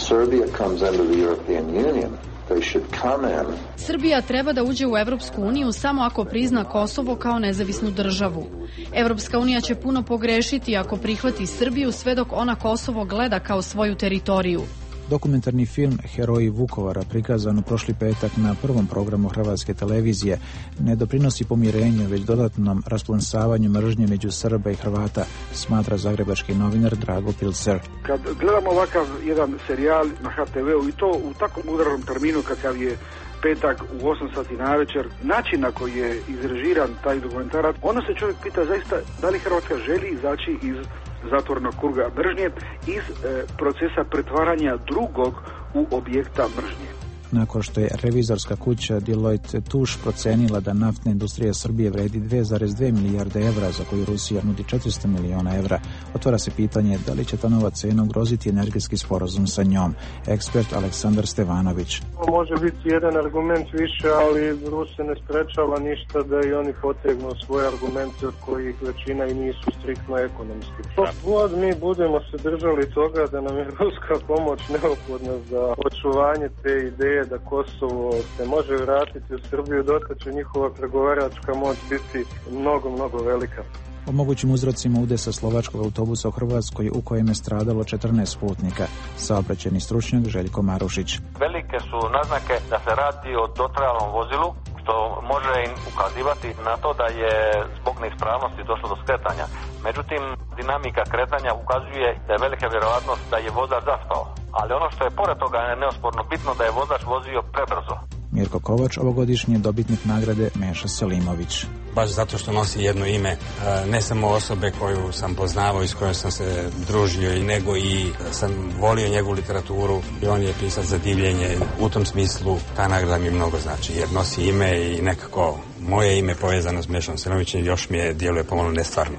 Srbija treba da uđe u Evropsku uniju samo ako prizna Kosovo kao nezavisnu državu. Evropska unija će puno pogrešiti ako prihvati Srbiju sve dok ona Kosovo gleda kao svoju teritoriju. Dokumentarni film Heroji Vukovara, prikazan u prošli petak na prvom programu Hrvatske televizije, ne doprinosi pomirenju, već dodatnom rasplansavanju mržnje među Srba i Hrvata, smatra zagrebački novinar Drago Pilcer. Kad gledamo ovakav jedan serijal na HTV-u i to u tako udarnom terminu kakav je petak u 8 sati navečer, način na koji je izrežiran taj dokumentarac, onda se čovjek pita zaista da li Hrvatska želi izaći iz zatvornog kruga mržnje, iz procesa pretvaranja drugog u objekta mržnje. Nakon što je revizorska kuća Deloitte Touche procenila da naftna industrija Srbije vredi 2,2 milijarde evra, za koju Rusija nudi 400 miliona evra, otvara se pitanje da li će ta nova cena ugroziti energetski sporazum sa njom. Ekspert Aleksandar Stevanović. Može biti jedan argument više, ali Rusija ne sprečava ništa da i oni potegnu svoje argumente od kojih većina i nisu striktno ekonomski. God mi budemo se držali toga da nam je ruska pomoć neophodna za očuvanje te ideje da Kosovo se može vratiti u Srbiju, dotle će njihova pregovaračka moć biti mnogo velika. O mogućim uzrocima udesa slovačkog autobusa u Hrvatskoj u kojem je stradalo 14 putnika, saobraćajni stručnjak Željko Marušić. Velike su naznake da se radi o dotrajalnom vozilu, što može im ukazivati na to da je zbog neispravnosti došlo do skretanja. Međutim, dinamika kretanja ukazuje da je velika vjerojatnost da je vozač zaspao. Ali ono što je pored toga neosporno bitno da je vozač vozio prebrzo. Mirko Kovač, ovogodišnji dobitnik nagrade Meša Selimović. Baš zato što nosi jedno ime, ne samo osobe koju sam poznavao i s kojom sam se družio, nego i sam volio njegovu literaturu i on je pisac za divljenje. U tom smislu ta nagrada mi mnogo znači, jer nosi ime i nekako moje ime povezano s Mešom Selimovićem još mi je djeluje pomalo nestvarno.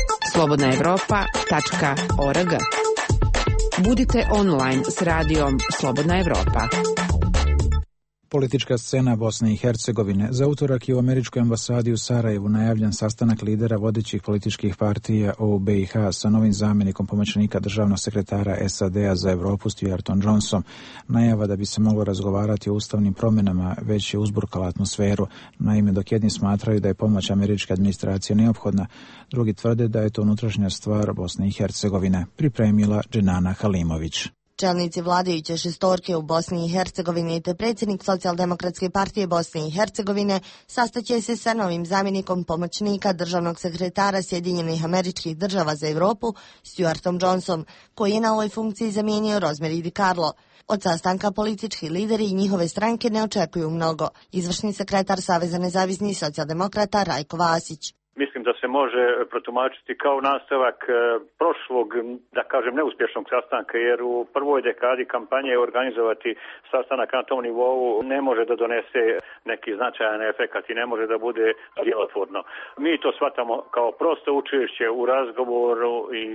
slobodnaevropa.org. Budite online s radijom Slobodna Evropa. Politička scena Bosne i Hercegovine. Za utorak je u američkoj ambasadi u Sarajevu najavljen sastanak lidera vodećih političkih partija u BiH sa novim zamjenikom pomoćnika državnog sekretara SAD-a za Evropu Stuartom Johnson. Najava da bi se moglo razgovarati o ustavnim promjenama već je uzburkala atmosferu. Naime, dok jedni smatraju da je pomoć američke administracije neophodna, drugi tvrde da je to unutrašnja stvar Bosne i Hercegovine. Pripremila Dženana Halimović. Čelnici vladajuće šestorke u Bosni i Hercegovini te predsjednik Socijaldemokratske partije Bosne i Hercegovine sastaće se sa novim zamjenikom pomoćnika državnog sekretara Sjedinjenih Američkih Država za Europu Stuartom Johnson, koji je na ovoj funkciji zamijenio Rosemary DiCarlo. Od sastanka politički lideri i njihove stranke ne očekuju mnogo. Izvršni sekretar Saveza nezavisnih socijaldemokrata Rajko Vasić. Mislim da se može protumačiti kao nastavak prošlog, da kažem, neuspješnog sastanka, jer u prvoj dekadi kampanje organizovati sastanak na tom nivou ne može da donese neki značajan efekat i ne može da bude djelotvorno. Mi to shvatamo kao prosto učešće u razgovoru i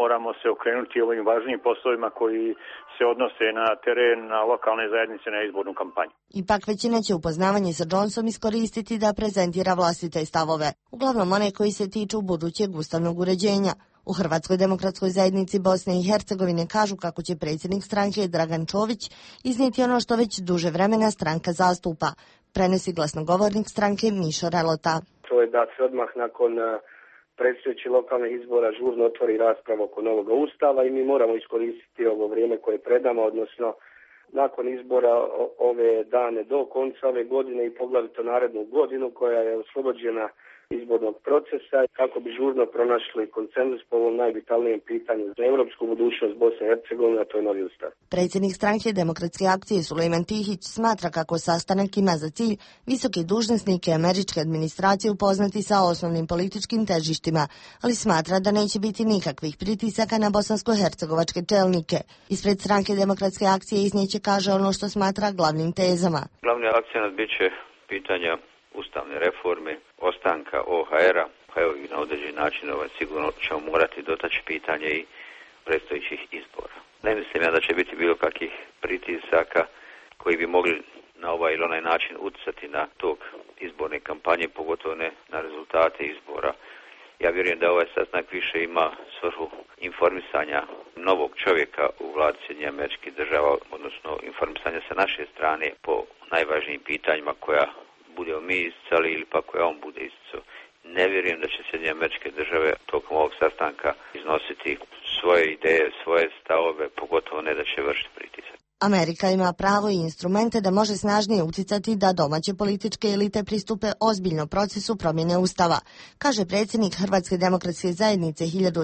moramo se okrenuti ovim važnim poslovima koji se odnose na teren, na lokalne zajednice, na izbornu kampanju. Ipak većina će upoznavanje sa Johnsonom iskoristiti da prezentira vlastite stavove, uglavnom one koji se tiču budućeg ustavnog uređenja. U Hrvatskoj demokratskoj zajednici Bosne i Hercegovine kažu kako će predsjednik stranke Dragan Čović iznijeti ono što već duže vremena stranka zastupa, prenosi glasnogovornik stranke Mišo Relota. To je da se odmah nakon predstojećih lokalnih izbora žurno otvori rasprava oko novog ustava i mi moramo iskoristiti ovo vrijeme koje je pred nama, odnosno nakon izbora ove dane do konca ove godine i poglavito narednu godinu koja je oslobođena izbornog procesa kako bi žurno pronašli konsenzus po ovom najvitalnijem pitanju za europsku budućnost Bosne i Hercegovine, a to je novi ustav. Predsjednik stranke Demokratske akcije Sulejman Tihić smatra kako sastanak ima za cilj visoke dužnosnike američke administracije upoznati sa osnovnim političkim težištima, ali smatra da neće biti nikakvih pritisaka na bosansko-hercegovačke čelnike. Ispred stranke Demokratske akcije iznijeće kaže ono što smatra glavnim tezama. Glavni akcenat bit će pitanja ustavne reforme, ostanka OHR-a, pa evo i na određeni način sigurno ćemo morati dotaći pitanje i predstojećih izbora. Ne mislim ja da će biti bilo kakvih pritisaka koji bi mogli na ovaj ili onaj način utjecati na tok izborne kampanje, pogotovo ne na rezultate izbora. Ja vjerujem da ovaj sastanak više ima svrhu informisanja novog čovjeka u vladi Sjedinjenih Američkih Država, odnosno informisanja sa naše strane po najvažnijim pitanjima koja budemo mi isticali ili pa koja on bude isticao. Ne vjerujem da će Sjedinjene Američke Države tokom ovog sastanka iznositi svoje ideje, svoje stavove, pogotovo ne da će vršiti pritisak. Amerika ima pravo i instrumente da može snažnije utjecati da domaće političke elite pristupe ozbiljno procesu promjene ustava, kaže predsjednik Hrvatske demokratske zajednice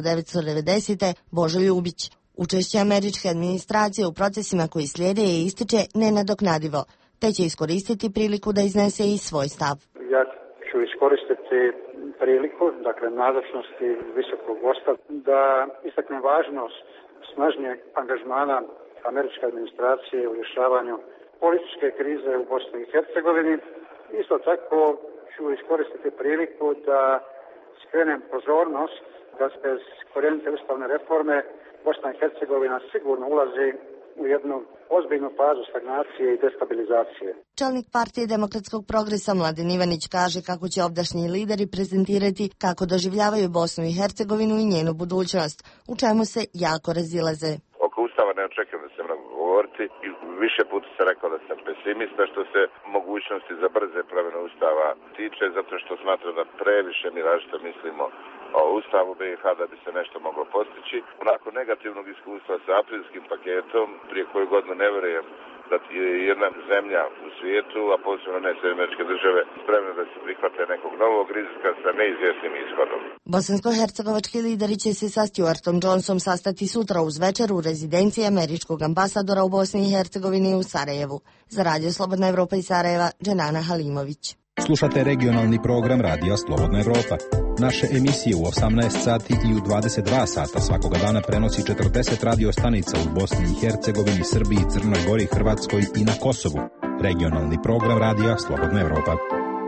1990. Božo Ljubić. Učešće američke administracije u procesima koji slijede je ističe nenadoknadivo, te će iskoristiti priliku da iznese i svoj stav. Ja ću iskoristiti priliku, dakle nazočnosti visokog gosta, da istaknem važnost snažnijeg angažmana američke administracije u rješavanju političke krize u Bosni i Hercegovini. Isto tako ću iskoristiti priliku da skrenem pozornost da bez korijenite ustavne reforme Bosna i Hercegovina sigurno ulazi u jednu ozbiljnu fazu stagnacije i destabilizacije. Čelnik partije Demokratskog progresa Mladen Ivanić kaže kako će ovdašnji lideri prezentirati kako doživljavaju Bosnu i Hercegovinu i njenu budućnost, u čemu se jako razilaze. Oko ustava ne očekujem da se mnogo govoriti i više puta sam rekao da sam pesimista što se mogućnosti za brze promjene ustava tiče, zato što smatram da previše mi različito mislimo o ustavu BiH da bi se nešto moglo postići. Nakon negativnog iskustva sa aprilskim paketom, prije koju godinu ne vjerujem da je jedna zemlja u svijetu, a posebno ne Sjedinjene Američke Države, spremne da se prihvate nekog novog rizika sa neizvjesnim ishodom. Bosansko-hercegovački lideri će se sa Stuartom Johnsonom sastati sutra uz večer u rezidenciji američkog ambasadora u Bosni i Hercegovini u Sarajevu. Za Radio Slobodna Evropa iz Sarajeva, Dženana Halimović. Slušate regionalni program Radija Slobodna Evropa. Naše emisije u 18 sati i u 22 sata svakoga dana prenosi 40 radio stanica u Bosni i Hercegovini, Srbiji, Crnoj Gori, Hrvatskoj i na Kosovu. Regionalni program Radija Slobodna Evropa.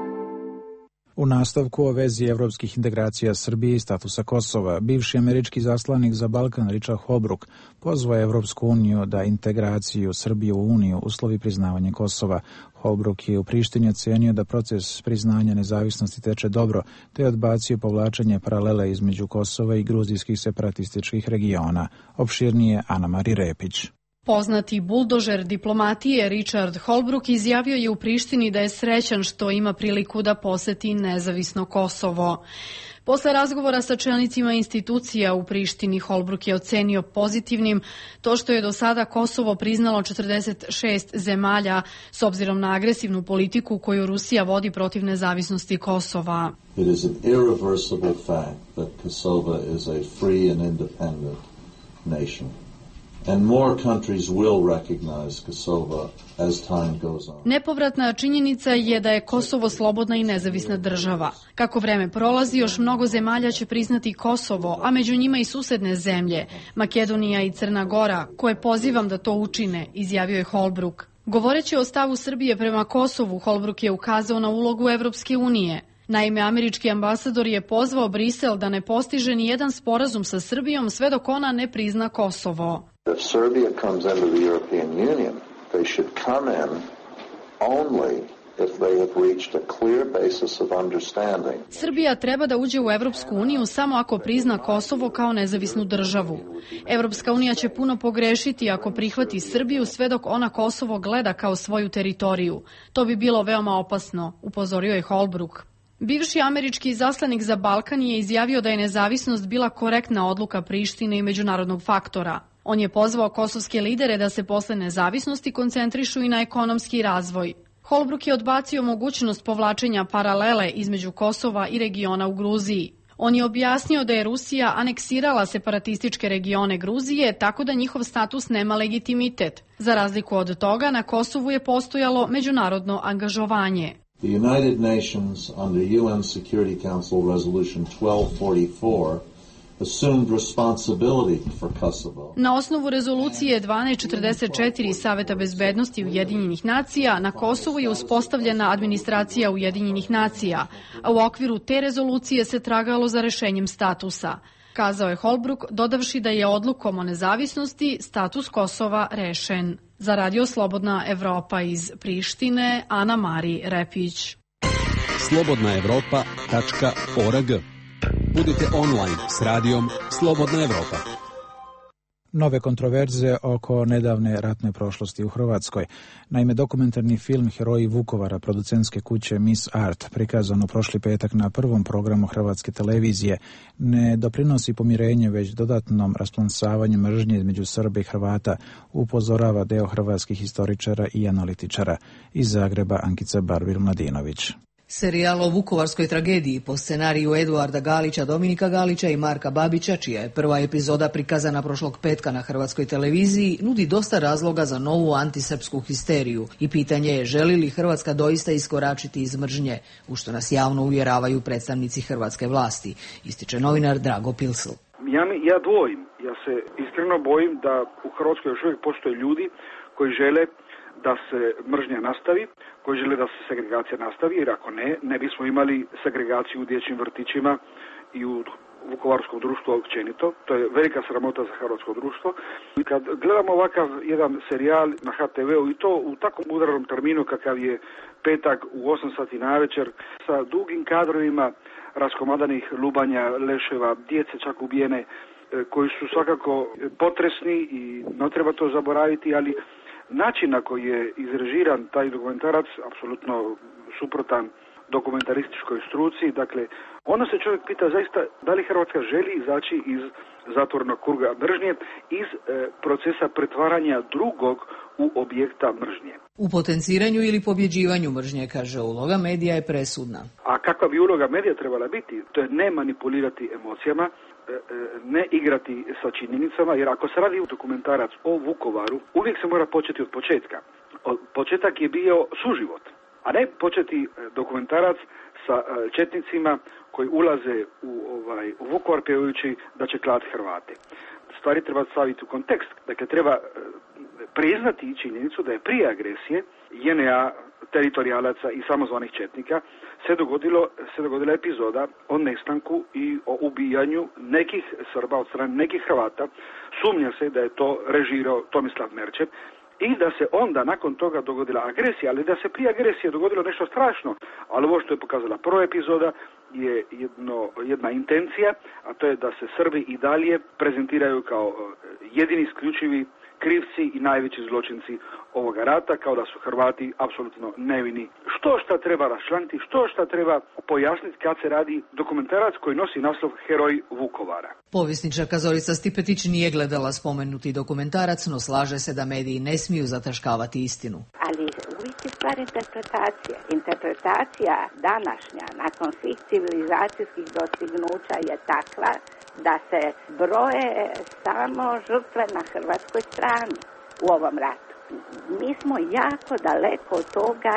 U nastavku o vezi evropskih integracija Srbije i statusa Kosova, bivši američki zaslanik za Balkan Richard Holbrooke pozvao je Evropsku uniju da integraciju Srbije u Uniju uslovi priznavanje Kosova. Holbrooke je u Prištini ocenio da proces priznanja nezavisnosti teče dobro, te je odbacio povlačenje paralele između Kosova i gruzijskih separatističkih regiona. Opširnije Ana Mari Repić. Poznati buldožer diplomatije Richard Holbrooke izjavio je u Prištini da je srećan što ima priliku da poseti nezavisno Kosovo. Posle razgovora sa čelnicima institucija u Prištini, Holbrooke je ocenio pozitivnim to što je do sada Kosovo priznalo 46 zemalja s obzirom na agresivnu politiku koju Rusija vodi protiv nezavisnosti Kosova. It is an irreversible fact that Kosovo is a free and independent nation. And more countries will recognize Kosovo as time goes on. Nepovratna činjenica je da je Kosovo slobodna i nezavisna država. Kako vreme prolazi, još mnogo zemalja će priznati Kosovo, a među njima i susedne zemlje, Makedonija i Crna Gora, koje pozivam da to učine, izjavio je Holbrooke. Govoreći o stavu Srbije prema Kosovu, Holbrooke je ukazao na ulogu Evropske unije. Naime, američki ambasador je pozvao Brisel da ne postiže ni jedan sporazum sa Srbijom sve dok ona ne prizna Kosovo. If Serbia comes into the European Union, they should come in only if they have reached a clear basis of understanding. Srbija treba da uđe u Evropsku uniju samo ako prizna Kosovo kao nezavisnu državu. Evropska unija će puno pogrešiti ako prihvati Srbiju sve dok ona Kosovo gleda kao svoju teritoriju. To bi bilo veoma opasno, upozorio je Holbrooke. Bivši američki izaslanik za Balkan je izjavio da je nezavisnost bila korektna odluka Prištine i međunarodnog faktora. On je pozvao kosovske lidere da se posle nezavisnosti koncentrišu i na ekonomski razvoj. Holbrooke je odbacio mogućnost povlačenja paralele između Kosova i regiona u Gruziji. On je objasnio da je Rusija aneksirala separatističke regione Gruzije tako da njihov status nema legitimitet. Za razliku od toga, na Kosovu je postojalo međunarodno angažovanje. The United Nations under UN Security Council Resolution 1244 assumed responsibility for Kosovo. Na osnovu rezolucije 1244 Saveta bezbednosti Ujedinjenih nacija na Kosovu je uspostavljena administracija Ujedinjenih nacija, a u okviru te rezolucije se tragalo za rešenjem statusa. Kazao je Holbrooke, dodavši da je odlukom o nezavisnosti status Kosova rešen. Za Radio Slobodna Evropa iz Prištine, Ana Mari Repić. slobodnaevropa.org. Budite online s radijom Slobodna Evropa. Nove kontroverze oko nedavne ratne prošlosti u Hrvatskoj. Naime, dokumentarni film Heroji Vukovara producentske kuće Miss Art, prikazan u prošli petak na prvom programu Hrvatske televizije, ne doprinosi pomirenju, već dodatnom rasplamsavanju mržnje između Srba i Hrvata, upozorava deo hrvatskih historičara i analitičara. Iz Zagreba Ankica Barbil-Mladinović. Serijal o vukovarskoj tragediji po scenariju Eduarda Galića, Dominika Galića i Marka Babića, čija je prva epizoda prikazana prošlog petka na Hrvatskoj televiziji, nudi dosta razloga za novu antisrpsku histeriju i pitanje je želi li Hrvatska doista iskoračiti iz mržnje, u što nas javno uvjeravaju predstavnici hrvatske vlasti, ističe novinar Drago Pilsl. Ja dvojim, ja se iskreno bojim da u Hrvatskoj još uvijek postoje ljudi koji žele da se mržnja nastavi, koji žele da se segregacija nastavi, jer ako ne bismo imali segregaciju u dječjim vrtićima i u vukovarskom društvu općenito. To je velika sramota za hrvatsko društvo. I kad gledamo ovakav jedan serijal na HTV-u i to u takvom udarnom terminu kakav je petak u 8 sati navečer sa dugim kadrovima raskomadanih lubanja, leševa, djece čak ubijene, koji su svakako potresni i ne treba to zaboraviti, ali način na koji je izrežiran taj dokumentarac, apsolutno suprotan dokumentarističkoj struci, dakle, onda se čovjek pita zaista da li Hrvatska želi izaći iz zatvornog kruga mržnje, iz procesa pretvaranja drugog u objekta mržnje. U potenciranju ili pobjeđivanju mržnje, kaže, uloga medija je presudna. A kakva bi uloga medija trebala biti? To je ne manipulirati emocijama, ne igrati sa činjenicama, jer ako se radi dokumentarac o Vukovaru, uvijek se mora početi od početka. Početak je bio suživot, a ne početi dokumentarac sa četnicima koji ulaze u Vukovar pjevajući da će klati Hrvate. Stvari treba staviti u kontekst. Dakle, treba priznati činjenicu da je prije agresije JNA, teritorijalaca i samozvanih četnika se dogodila epizoda o nestanku i o ubijanju nekih Srba od strane nekih Hrvata. Sumnja se da je to režirao Tomislav Merčep i da se onda nakon toga dogodila agresija, ali da se prije agresije dogodilo nešto strašno. Ali ovo što je pokazala prva epizoda je jedna intencija, a to je da se Srbi i dalje prezentiraju kao jedini isključivi krivci i najveći zločinci ovoga rata, kao da su Hrvati apsolutno nevini. Šta treba raščlaniti, šta treba pojasniti kad se radi dokumentarac koji nosi naslov Heroj Vukovara. Povjesničarka Zorica Stipetić nije gledala spomenuti dokumentarac, no slaže se da mediji ne smiju zataškavati istinu. Ali uvijek je stvar interpretacije. Interpretacija današnja, nakon svih civilizacijskih dostignuća, je takva da se broje samo žrtve na hrvatskoj strani u ovom ratu. Mi smo jako daleko od toga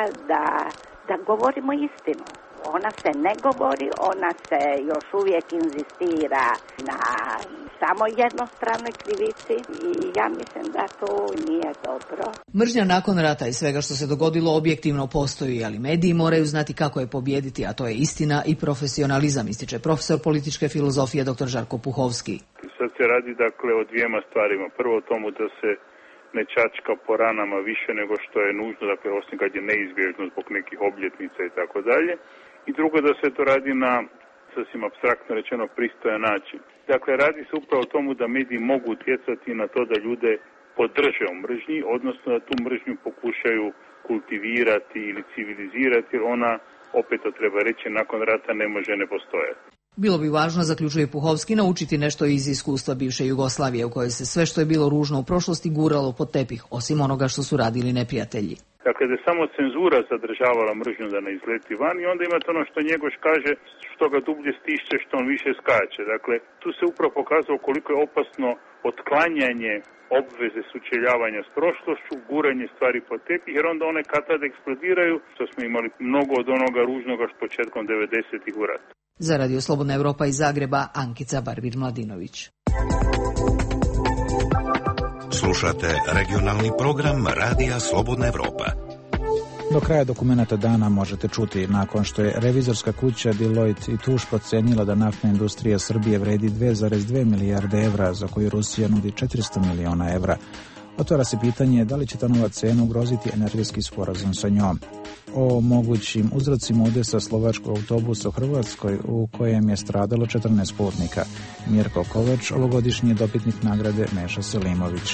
da govorimo istinu. Ona se ne govori, ona se još uvijek inzistira na samo jednostranoj krivici i ja mislim da to nije dobro. Mržnja nakon rata i svega što se dogodilo objektivno postoji, ali mediji moraju znati kako je pobijediti, a to je istina i profesionalizam, ističe profesor političke filozofije dr. Žarko Puhovski. Sad se radi dakle o dvijema stvarima. Prvo o tomu da se ne čačka po ranama više nego što je nužno, dakle osim kad je neizbježno zbog nekih obljetnica i tako dalje. I drugo da se to radi na, sasvim apstraktno rečeno, pristojan način. Dakle, radi se upravo o tomu da mediji mogu utjecati na to da ljude podrže u mržnji, odnosno da tu mržnju pokušaju kultivirati ili civilizirati, jer ona, opet to treba reći, nakon rata ne može ne postojati. Bilo bi važno, zaključuje Puhovski, naučiti nešto iz iskustva bivše Jugoslavije, u kojoj se sve što je bilo ružno u prošlosti guralo pod tepih, osim onoga što su radili neprijatelji. Dakle, da je samo cenzura zadržavala mržnju da ne izleti van i onda imate ono što Njegoš kaže, što ga dublje stišće, što on više skače. Dakle, tu se upravo pokazalo koliko je opasno otklanjanje obveze sučeljavanja s prošlošću, guranje stvari pod tepih, jer onda one kad tad eksplodiraju, što smo imali mnogo od onoga ružnoga što početkom 90-ih u ratu. Za Radio Slobodna Evropa iz Zagreba, Ankica Barbir-Mladinović. Slušate regionalni program Radija Slobodna Evropa. Do kraja dokumenta dana možete čuti, nakon što je revizorska kuća Deloitte i Touche procenila da naftna industrija Srbije vredi 2,2 milijarde evra, za koju Rusija nudi 400 miliona evra. Otvara se pitanje da li će ta nova cena ugroziti energetski sporazum sa njom. O mogućim uzrocima udesa slovačkog autobusa u Hrvatskoj u kojem je stradalo 14 putnika. Mirko Kovač, ovogodišnji dobitnik nagrade Meša Selimović.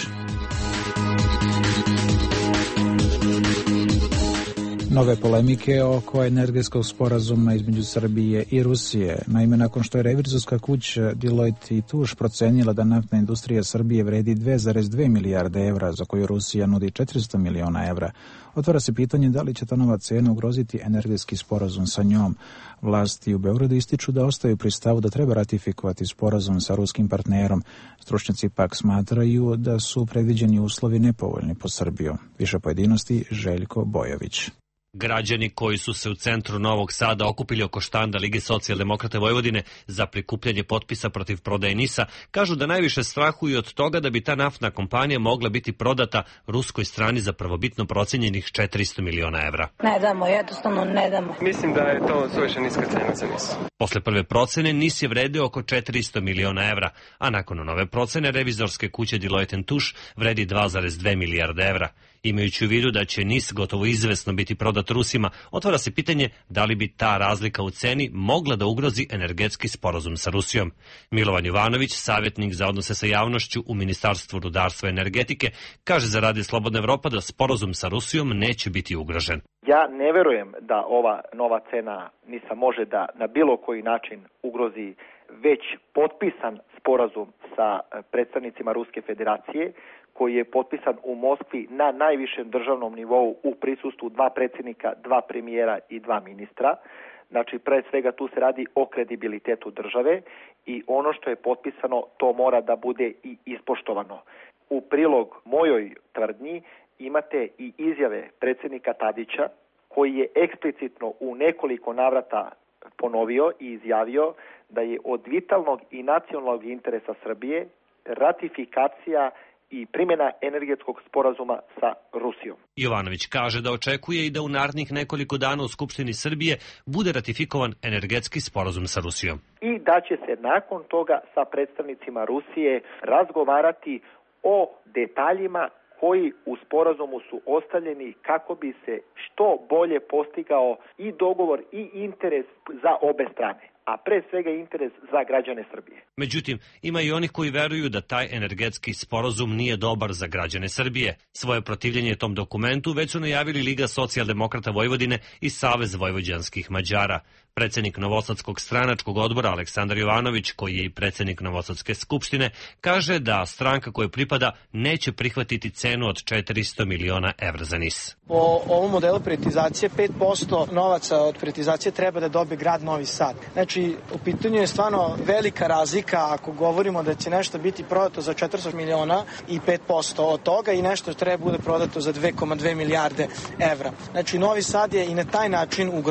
Nove polemike oko energetskog sporazuma između Srbije i Rusije. Naime, nakon što je revizorska kuća Deloitte i Touche procenila da naftna industrija Srbije vredi 2,2 milijarde evra, za koju Rusija nudi 400 miliona evra, otvara se pitanje da li će ta nova cena ugroziti energetski sporazum sa njom. Vlasti u Beogradu ističu da ostaju pri stavu da treba ratifikovati sporazum sa ruskim partnerom. Stručnjaci pak smatraju da su predviđeni uslovi nepovoljni po Srbiju. Više pojedinosti Željko Bojović. Građani koji su se u centru Novog Sada okupili oko štanda Lige socijaldemokrata Vojvodine za prikupljanje potpisa protiv prodaje NIS-a kažu da najviše strahuju od toga da bi ta naftna kompanija mogla biti prodata ruskoj strani za prvobitno procenjenih 400 miliona evra. Ne damo, jednostavno ne damo. Mislim da je to suviše niska cena za NIS. Posle prve procene NIS je vredeo oko 400 miliona evra, a nakon nove procene revizorske kuće Deloitte & Touche vredi 2,2 milijarde evra. Imajući u vidu da će NIS gotovo izvesno biti prodat Rusima, otvara se pitanje da li bi ta razlika u ceni mogla da ugrozi energetski sporazum sa Rusijom. Milovan Jovanović, savjetnik za odnose sa javnošću u Ministarstvu rudarstva i energetike, kaže za Radio Slobodna Evropa da sporazum sa Rusijom neće biti ugrožen. Ja ne verujem da ova nova cena NIS-a može da na bilo koji način ugrozi već potpisan sporazum sa predstavnicima Ruske federacije, koji je potpisan u Moskvi na najvišem državnom nivou u prisustvu dva predsjednika, dva premijera i dva ministra. Znači, pre svega tu se radi o kredibilitetu države i ono što je potpisano, to mora da bude i ispoštovano. U prilog mojoj tvrdnji imate i izjave predsjednika Tadića, koji je eksplicitno u nekoliko navrata ponovio i izjavio da je od vitalnog i nacionalnog interesa Srbije ratifikacija i primjena energetskog sporazuma sa Rusijom. Jovanović kaže da očekuje i da u narednih nekoliko dana u Skupštini Srbije bude ratifikovan energetski sporazum sa Rusijom. I da će se nakon toga sa predstavnicima Rusije razgovarati o detaljima koji u sporazumu su ostavljeni kako bi se što bolje postigao i dogovor i interes za obe strane, a pre svega interes za građane Srbije. Međutim, ima i onih koji veruju da taj energetski sporazum nije dobar za građane Srbije. Svoje protivljenje tom dokumentu već su najavili Liga socijaldemokrata Vojvodine i Savez vojvođanskih Mađara. Predsjednik Novosadskog stranačkog odbora Aleksandar Jovanović, koji je i predsjednik Novosadske skupštine, kaže da stranka kojoj pripada neće prihvatiti cenu od 400 miliona evra za NIS. Po ovom modelu privatizacije 5% novaca od privatizacije treba da dobije grad Novi Sad. Znači, u pitanju je stvarno velika razlika ako govorimo da će nešto biti prodato za 400 miliona i 5% od toga i nešto treba bude prodato za 2,2 milijarde evra. Znači, Novi Sad je i na taj način ugrožen.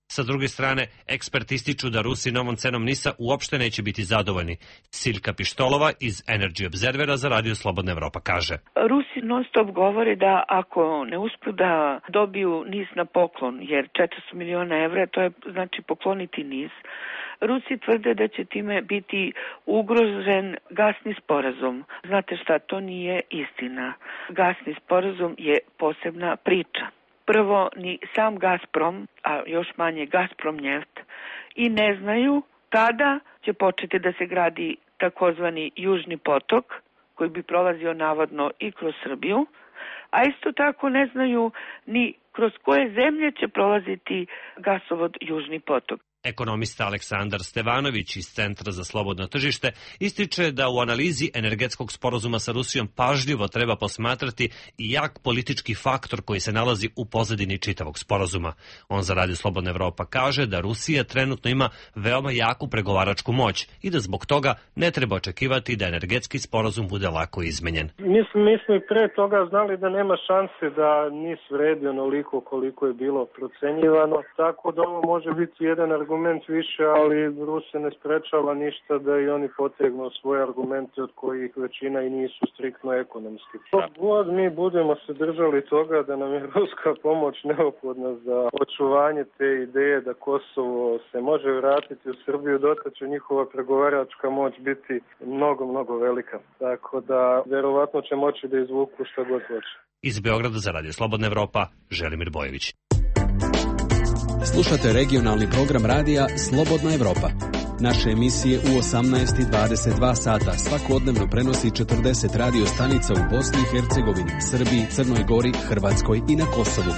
Sa druge strane, eksperti ističu da Rusi novom cenom NIS-a uopšte neće biti zadovoljni. Siljka Pištolova iz Energy Observera za Radio Slobodna Evropa kaže: Rusi non stop govore da ako ne uspu da dobiju NIS na poklon, jer 400 miliona evra, to je znači pokloniti NIS, Rusi tvrde da će time biti ugrožen gasni sporazum. Znate šta, to nije istina. Gasni sporazum je posebna priča. Prvo, ni sam Gazprom, a još manje Gazprom Njeft, i ne znaju kada će početi da se gradi takozvani Južni potok, koji bi prolazio navodno i kroz Srbiju, a isto tako ne znaju ni kroz koje zemlje će prolaziti gasovod Južni potok. Ekonomista Aleksandar Stevanović iz Centra za slobodno tržište ističe da u analizi energetskog sporazuma sa Rusijom pažljivo treba posmatrati i jak politički faktor koji se nalazi u pozadini čitavog sporazuma. On za Radio Slobodna Evropa kaže da Rusija trenutno ima veoma jaku pregovaračku moć i da zbog toga ne treba očekivati da energetski sporazum bude lako izmenjen. Mi smo i pre toga znali da nema šanse da NIS vredi onoliko koliko je bilo procenjivano, tako da ovo može biti jedan argument više, ali Rusija ne sprečava ništa da i oni potegnu svoje argumente od kojih većina i nisu striktno ekonomski. Dok god mi budemo se držali toga da nam je ruska pomoć neophodna za očuvanje te ideje da Kosovo se može vratiti u Srbiju, dotle će njihova pregovaračka moć biti mnogo velika. Tako da verovatno će moći da izvuku šta god hoće. Iz Beograda za Radio Slobodna Evropa, Želimir Bojević. Slušate regionalni program radija Slobodna Evropa. Naše emisije u 18 i 22 sata svakodnevno prenosi 40 radio stanica u Bosni i Hercegovini, Srbiji, Crnoj Gori, Hrvatskoj i na Kosovu.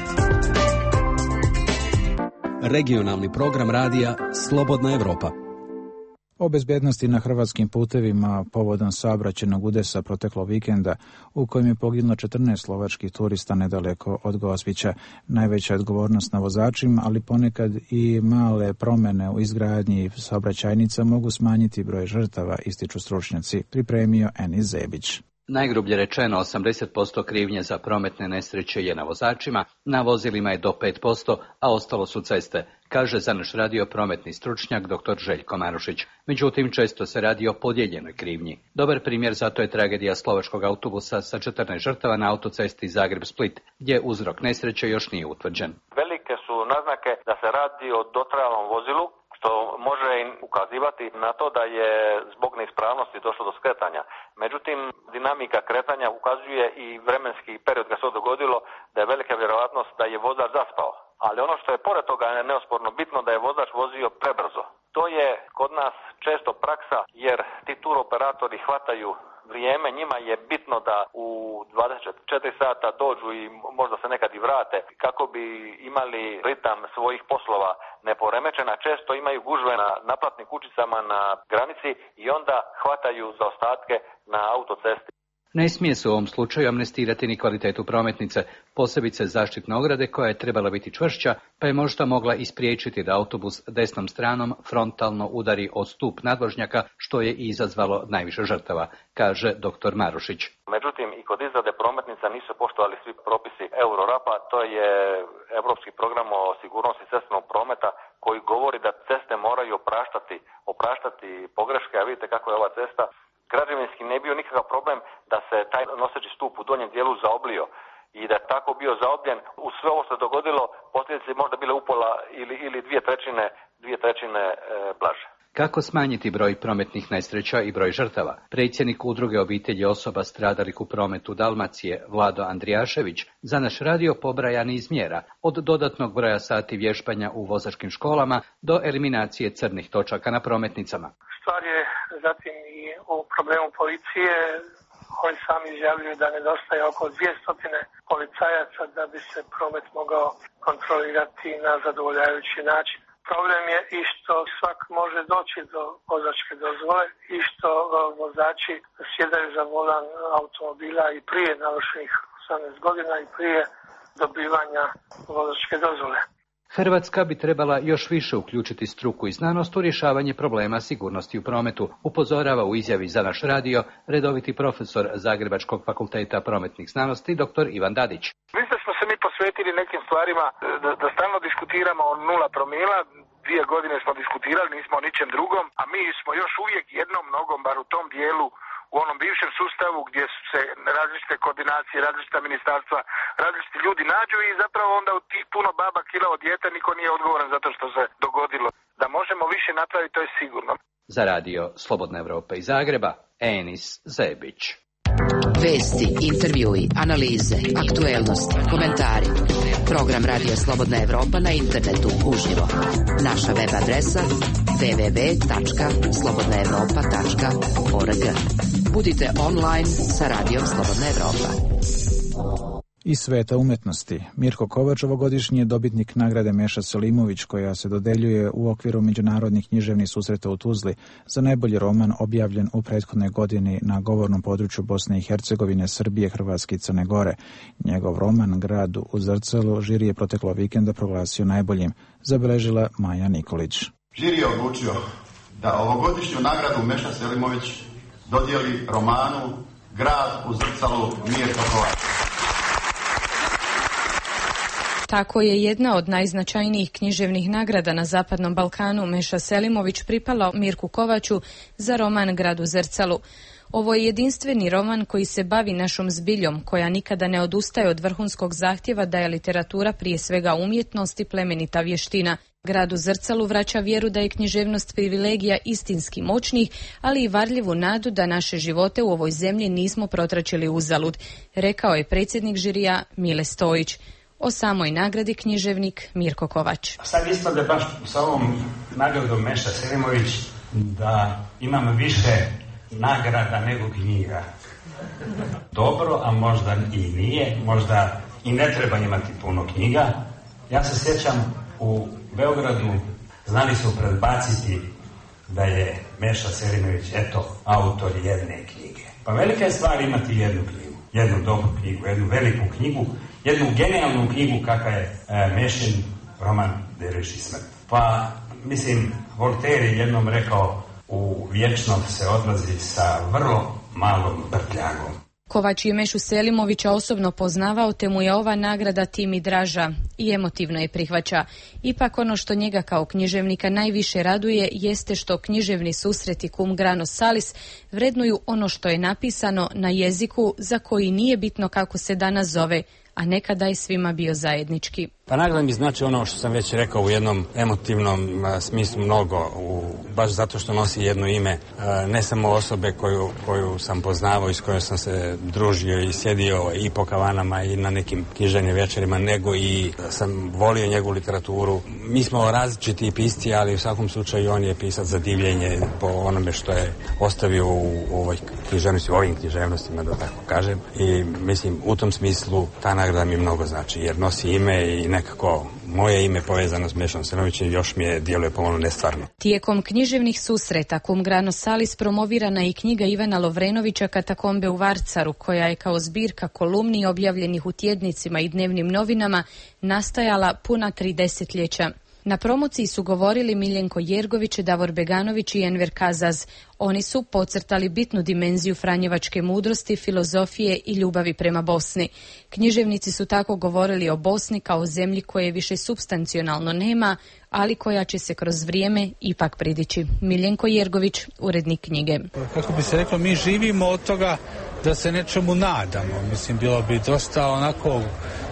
Regionalni program radija Slobodna Evropa. O bezbednosti na hrvatskim putevima povodom saobraćajnog udesa proteklo vikenda u kojem je poginulo 14 slovačkih turista nedaleko od Gospića. Najveća odgovornost na vozačima, ali ponekad i male promjene u izgradnji saobraćajnica mogu smanjiti broj žrtava, ističu stručnjaci, pripremio Enis Zebić. Najgrublje rečeno, 80% krivnje za prometne nesreće je na vozačima, na vozilima je do 5%, a ostalo su ceste, kaže za naš radio prometni stručnjak dr. Željko Marušić. Međutim, često se radi o podijeljenoj krivnji. Dobar primjer zato je tragedija slovačkog autobusa sa 14 žrtava na autocesti Zagreb-Split, gdje uzrok nesreće još nije utvrđen. Velike su naznake da se radi o dotrajalom vozilu, što može ukazivati na to da je zbog neispravnosti došlo do skretanja. Međutim, dinamika kretanja ukazuje i vremenski period kad se to dogodilo da je velika vjerojatnost da je vozač zaspao. Ali ono što je pored toga neosporno bitno da je vozač vozio prebrzo. To je kod nas često praksa jer ti tur operatori hvataju vrijeme, njima je bitno da u 24 sata dođu i možda se nekad i vrate kako bi imali ritam svojih poslova neporemećena. Često imaju gužve na naplatnim kućicama na granici i onda hvataju zaostatke na autocesti. Ne smije se u ovom slučaju amnestirati ni kvalitetu prometnice, posebice zaštitne ograde koja je trebala biti čvršća, pa je možda mogla ispriječiti da autobus desnom stranom frontalno udari o stup nadvožnjaka, što je i izazvalo najviše žrtava, kaže dr. Marušić. Međutim, i kod izrade prometnica nisu poštovali svi propisi Eurorapa, to je Europski program o sigurnosti cestovnog prometa koji govori da ceste moraju opraštati pogreške, a vidite kako je ova cesta. Građevinski ne bio nikakav problem da se taj noseći stup u donjem dijelu zaoblio i da je tako bio zaobljen. U sve ovo što je dogodilo, posljedice možda bile upola ili dvije trećine blaže. Kako smanjiti broj prometnih nesreća i broj žrtava? Predsjednik udruge obitelji osoba stradalih u prometu Dalmacije, Vlado Andrijašević, za naš radio pobraja niz mjera, od dodatnog broja sati vježbanja u vozačkim školama do eliminacije crnih točaka na prometnicama. Stvar je zatim i u problemu policije. Oni sami izjavljuju da nedostaje oko 200 policajaca da bi se promet mogao kontrolirati na zadovoljavajući način. Problem je i što svak može doći do vozačke dozvole i što vozači sjedaju za volan automobila i prije navršenih 18 godina i prije dobivanja vozačke dozvole. Hrvatska bi trebala još više uključiti struku i znanost u rješavanje problema sigurnosti u prometu, upozorava u izjavi za naš radio redoviti profesor Zagrebačkog fakulteta prometnih znanosti dr. Ivan Dadić. Mislim da smo se mi posvetili posvetili nekim stvarima, da stalno diskutiramo o 0 promila. 2 godine smo diskutirali, nismo o ničem drugom, a mi smo još uvijek jednom nogom, bar u tom dijelu, u onom bivšem sustavu gdje su se različite koordinacije, različita ministarstva, različiti ljudi nađu i zapravo onda u tih puno baba kilavo dijete niko nije odgovoran za to što se dogodilo. Da možemo više napraviti, to je sigurno. Za radio Slobodna Evropa iz Zagreba, Enis Zebić. Vesti, intervjui, analize, aktuelnosti, komentari. Program Radio Slobodna Evropa na internetu uživo. Naša web adresa www.slobodnaevropa.org. Budite online sa Radijom Slobodna Evropa. Iz sveta umetnosti. Mirko Kovač ovogodišnji je dobitnik nagrade Meša Selimović, koja se dodeljuje u okviru međunarodnih književnih susreta u Tuzli za najbolji roman objavljen u prethodnoj godini na govornom području Bosne i Hercegovine, Srbije, Hrvatske i Crne Gore. Njegov roman Grad u zrcalu žiri je proteklo vikenda proglasio najboljim, zabeležila Maja Nikolić. Žiri je odlučio da ovogodišnju nagradu Meša Selimović dodijeli romanu Grad u zrcalu Mirko Kovač. Tako je jedna od najznačajnijih književnih nagrada na Zapadnom Balkanu Meša Selimović pripala Mirku Kovaču za roman Grad u zrcalu. Ovo je jedinstveni roman koji se bavi našom zbiljom, koja nikada ne odustaje od vrhunskog zahtjeva da je literatura prije svega umjetnost i plemenita vještina. Grad u zrcalu vraća vjeru da je književnost privilegija istinski moćnih, ali i varljivu nadu da naše živote u ovoj zemlji nismo protračili uzalud, rekao je predsjednik žirija Mile Stojić. O samoj nagradi književnik Mirko Kovač. Sad ispada baš sa ovom nagradom Meša Selimović da imam više nagrada nego knjiga. Dobro, a možda i nije, možda i ne treba imati puno knjiga. Ja se sjećam u Beogradu znali su predbaciti da je Meša Selimović autor jedne knjige. Pa velika je stvar imati jednu knjigu, jednu dobru knjigu, jednu veliku knjigu, jednu genijalnu knjigu kakva je Mešin roman Derviš i smrt. Pa, mislim, Voltaire je jednom rekao u vječnost se odlazi sa vrlo malom prtljagom. Kovač je Mešu Selimovića osobno poznavao, te mu je ova nagrada tim i draža i emotivno je prihvaća. Ipak ono što njega kao književnika najviše raduje jeste što književni susreti cum grano salis vrednuju ono što je napisano na jeziku za koji nije bitno kako se danas zove, a nekada je svima bio zajednički. Pa nagrada mi znači ono što sam već rekao u jednom emotivnom smislu mnogo, baš zato što nosi jedno ime, ne samo osobe koju sam poznavao i s kojom sam se družio i sjedio i po kavanama i na nekim književnim večerima, nego i sam volio njegovu literaturu. Mi smo različiti pisci, ali u svakom slučaju on je pisac za divljenje po onome što je ostavio u ovoj književnosti, u ovim književnostima, da tako kažem. I mislim, u tom smislu ta nagrada mi mnogo znači, jer nosi ime i nekako moje ime povezano s Mešom Selimovićem još mi je djeluje pomalo nestvarno. Tijekom književnih susreta cum grano salis promovirana i knjiga Ivana Lovrenovića Katakombe u Varcaru, koja je kao zbirka kolumni objavljenih u tjednicima i dnevnim novinama nastajala puna 3 desetljeća. Na promociji su govorili Miljenko Jergović, Davor Beganović i Enver Kazaz. Oni su podcrtali bitnu dimenziju franjevačke mudrosti, filozofije i ljubavi prema Bosni. Književnici su tako govorili o Bosni kao zemlji koje više supstancionalno nema, ali koja će se kroz vrijeme ipak pridići. Miljenko Jergović, urednik knjige. Kako bi se reklo, mi živimo od toga da se nečemu nadamo. Mislim, bilo bi dosta onako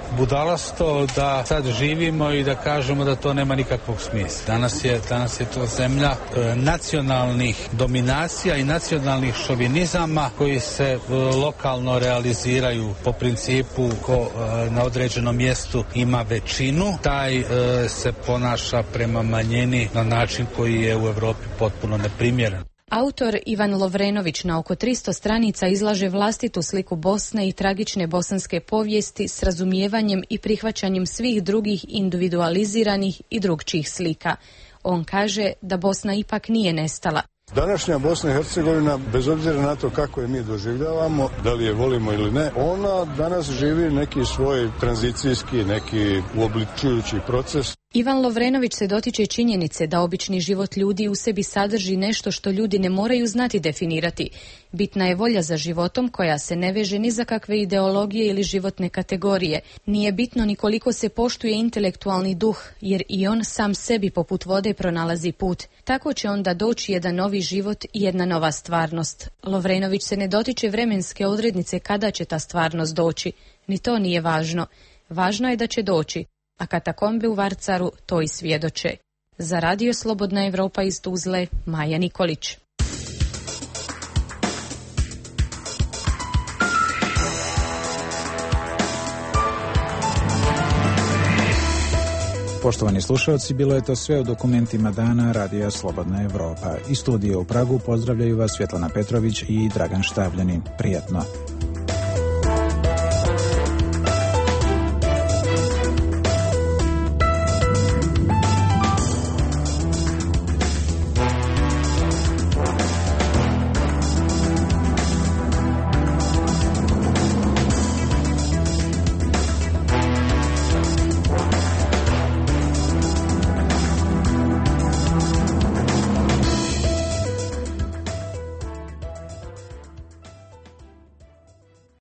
budalasto da sad živimo i da kažemo da to nema nikakvog smisla. Danas je to zemlja nacionalnih dominacija i nacionalnih šovinizama koji se lokalno realiziraju po principu ko na određenom mjestu ima većinu, taj se ponaša prema manjini na način koji je u Europi potpuno neprimjeren. Autor Ivan Lovrenović na oko 300 stranica izlaže vlastitu sliku Bosne i tragične bosanske povijesti s razumijevanjem i prihvaćanjem svih drugih individualiziranih i drugčijih slika. On kaže da Bosna ipak nije nestala. Današnja Bosna i Hercegovina, bez obzira na to kako je mi doživljavamo, da li je volimo ili ne, ona danas živi neki svoj tranzicijski, neki uobličujući proces. Ivan Lovrenović se dotiče činjenice da obični život ljudi u sebi sadrži nešto što ljudi ne moraju znati definirati. Bitna je volja za životom koja se ne veže ni za kakve ideologije ili životne kategorije. Nije bitno ni koliko se poštuje intelektualni duh, jer i on sam sebi poput vode pronalazi put. Tako će onda doći jedan novi život i jedna nova stvarnost. Lovrenović se ne dotiče vremenske odrednice kada će ta stvarnost doći. Ni to nije važno. Važno je da će doći. A katakombe u Varcaru to i svjedoče. Za Radio Slobodna Evropa iz Tuzle, Maja Nikolić. Poštovani slušalci, bilo je to sve u dokumentima dana Radija Slobodna Evropa. Iz studija u Pragu pozdravljaju vas Svjetlana Petrović i Dragan Štavljani. Prijatno.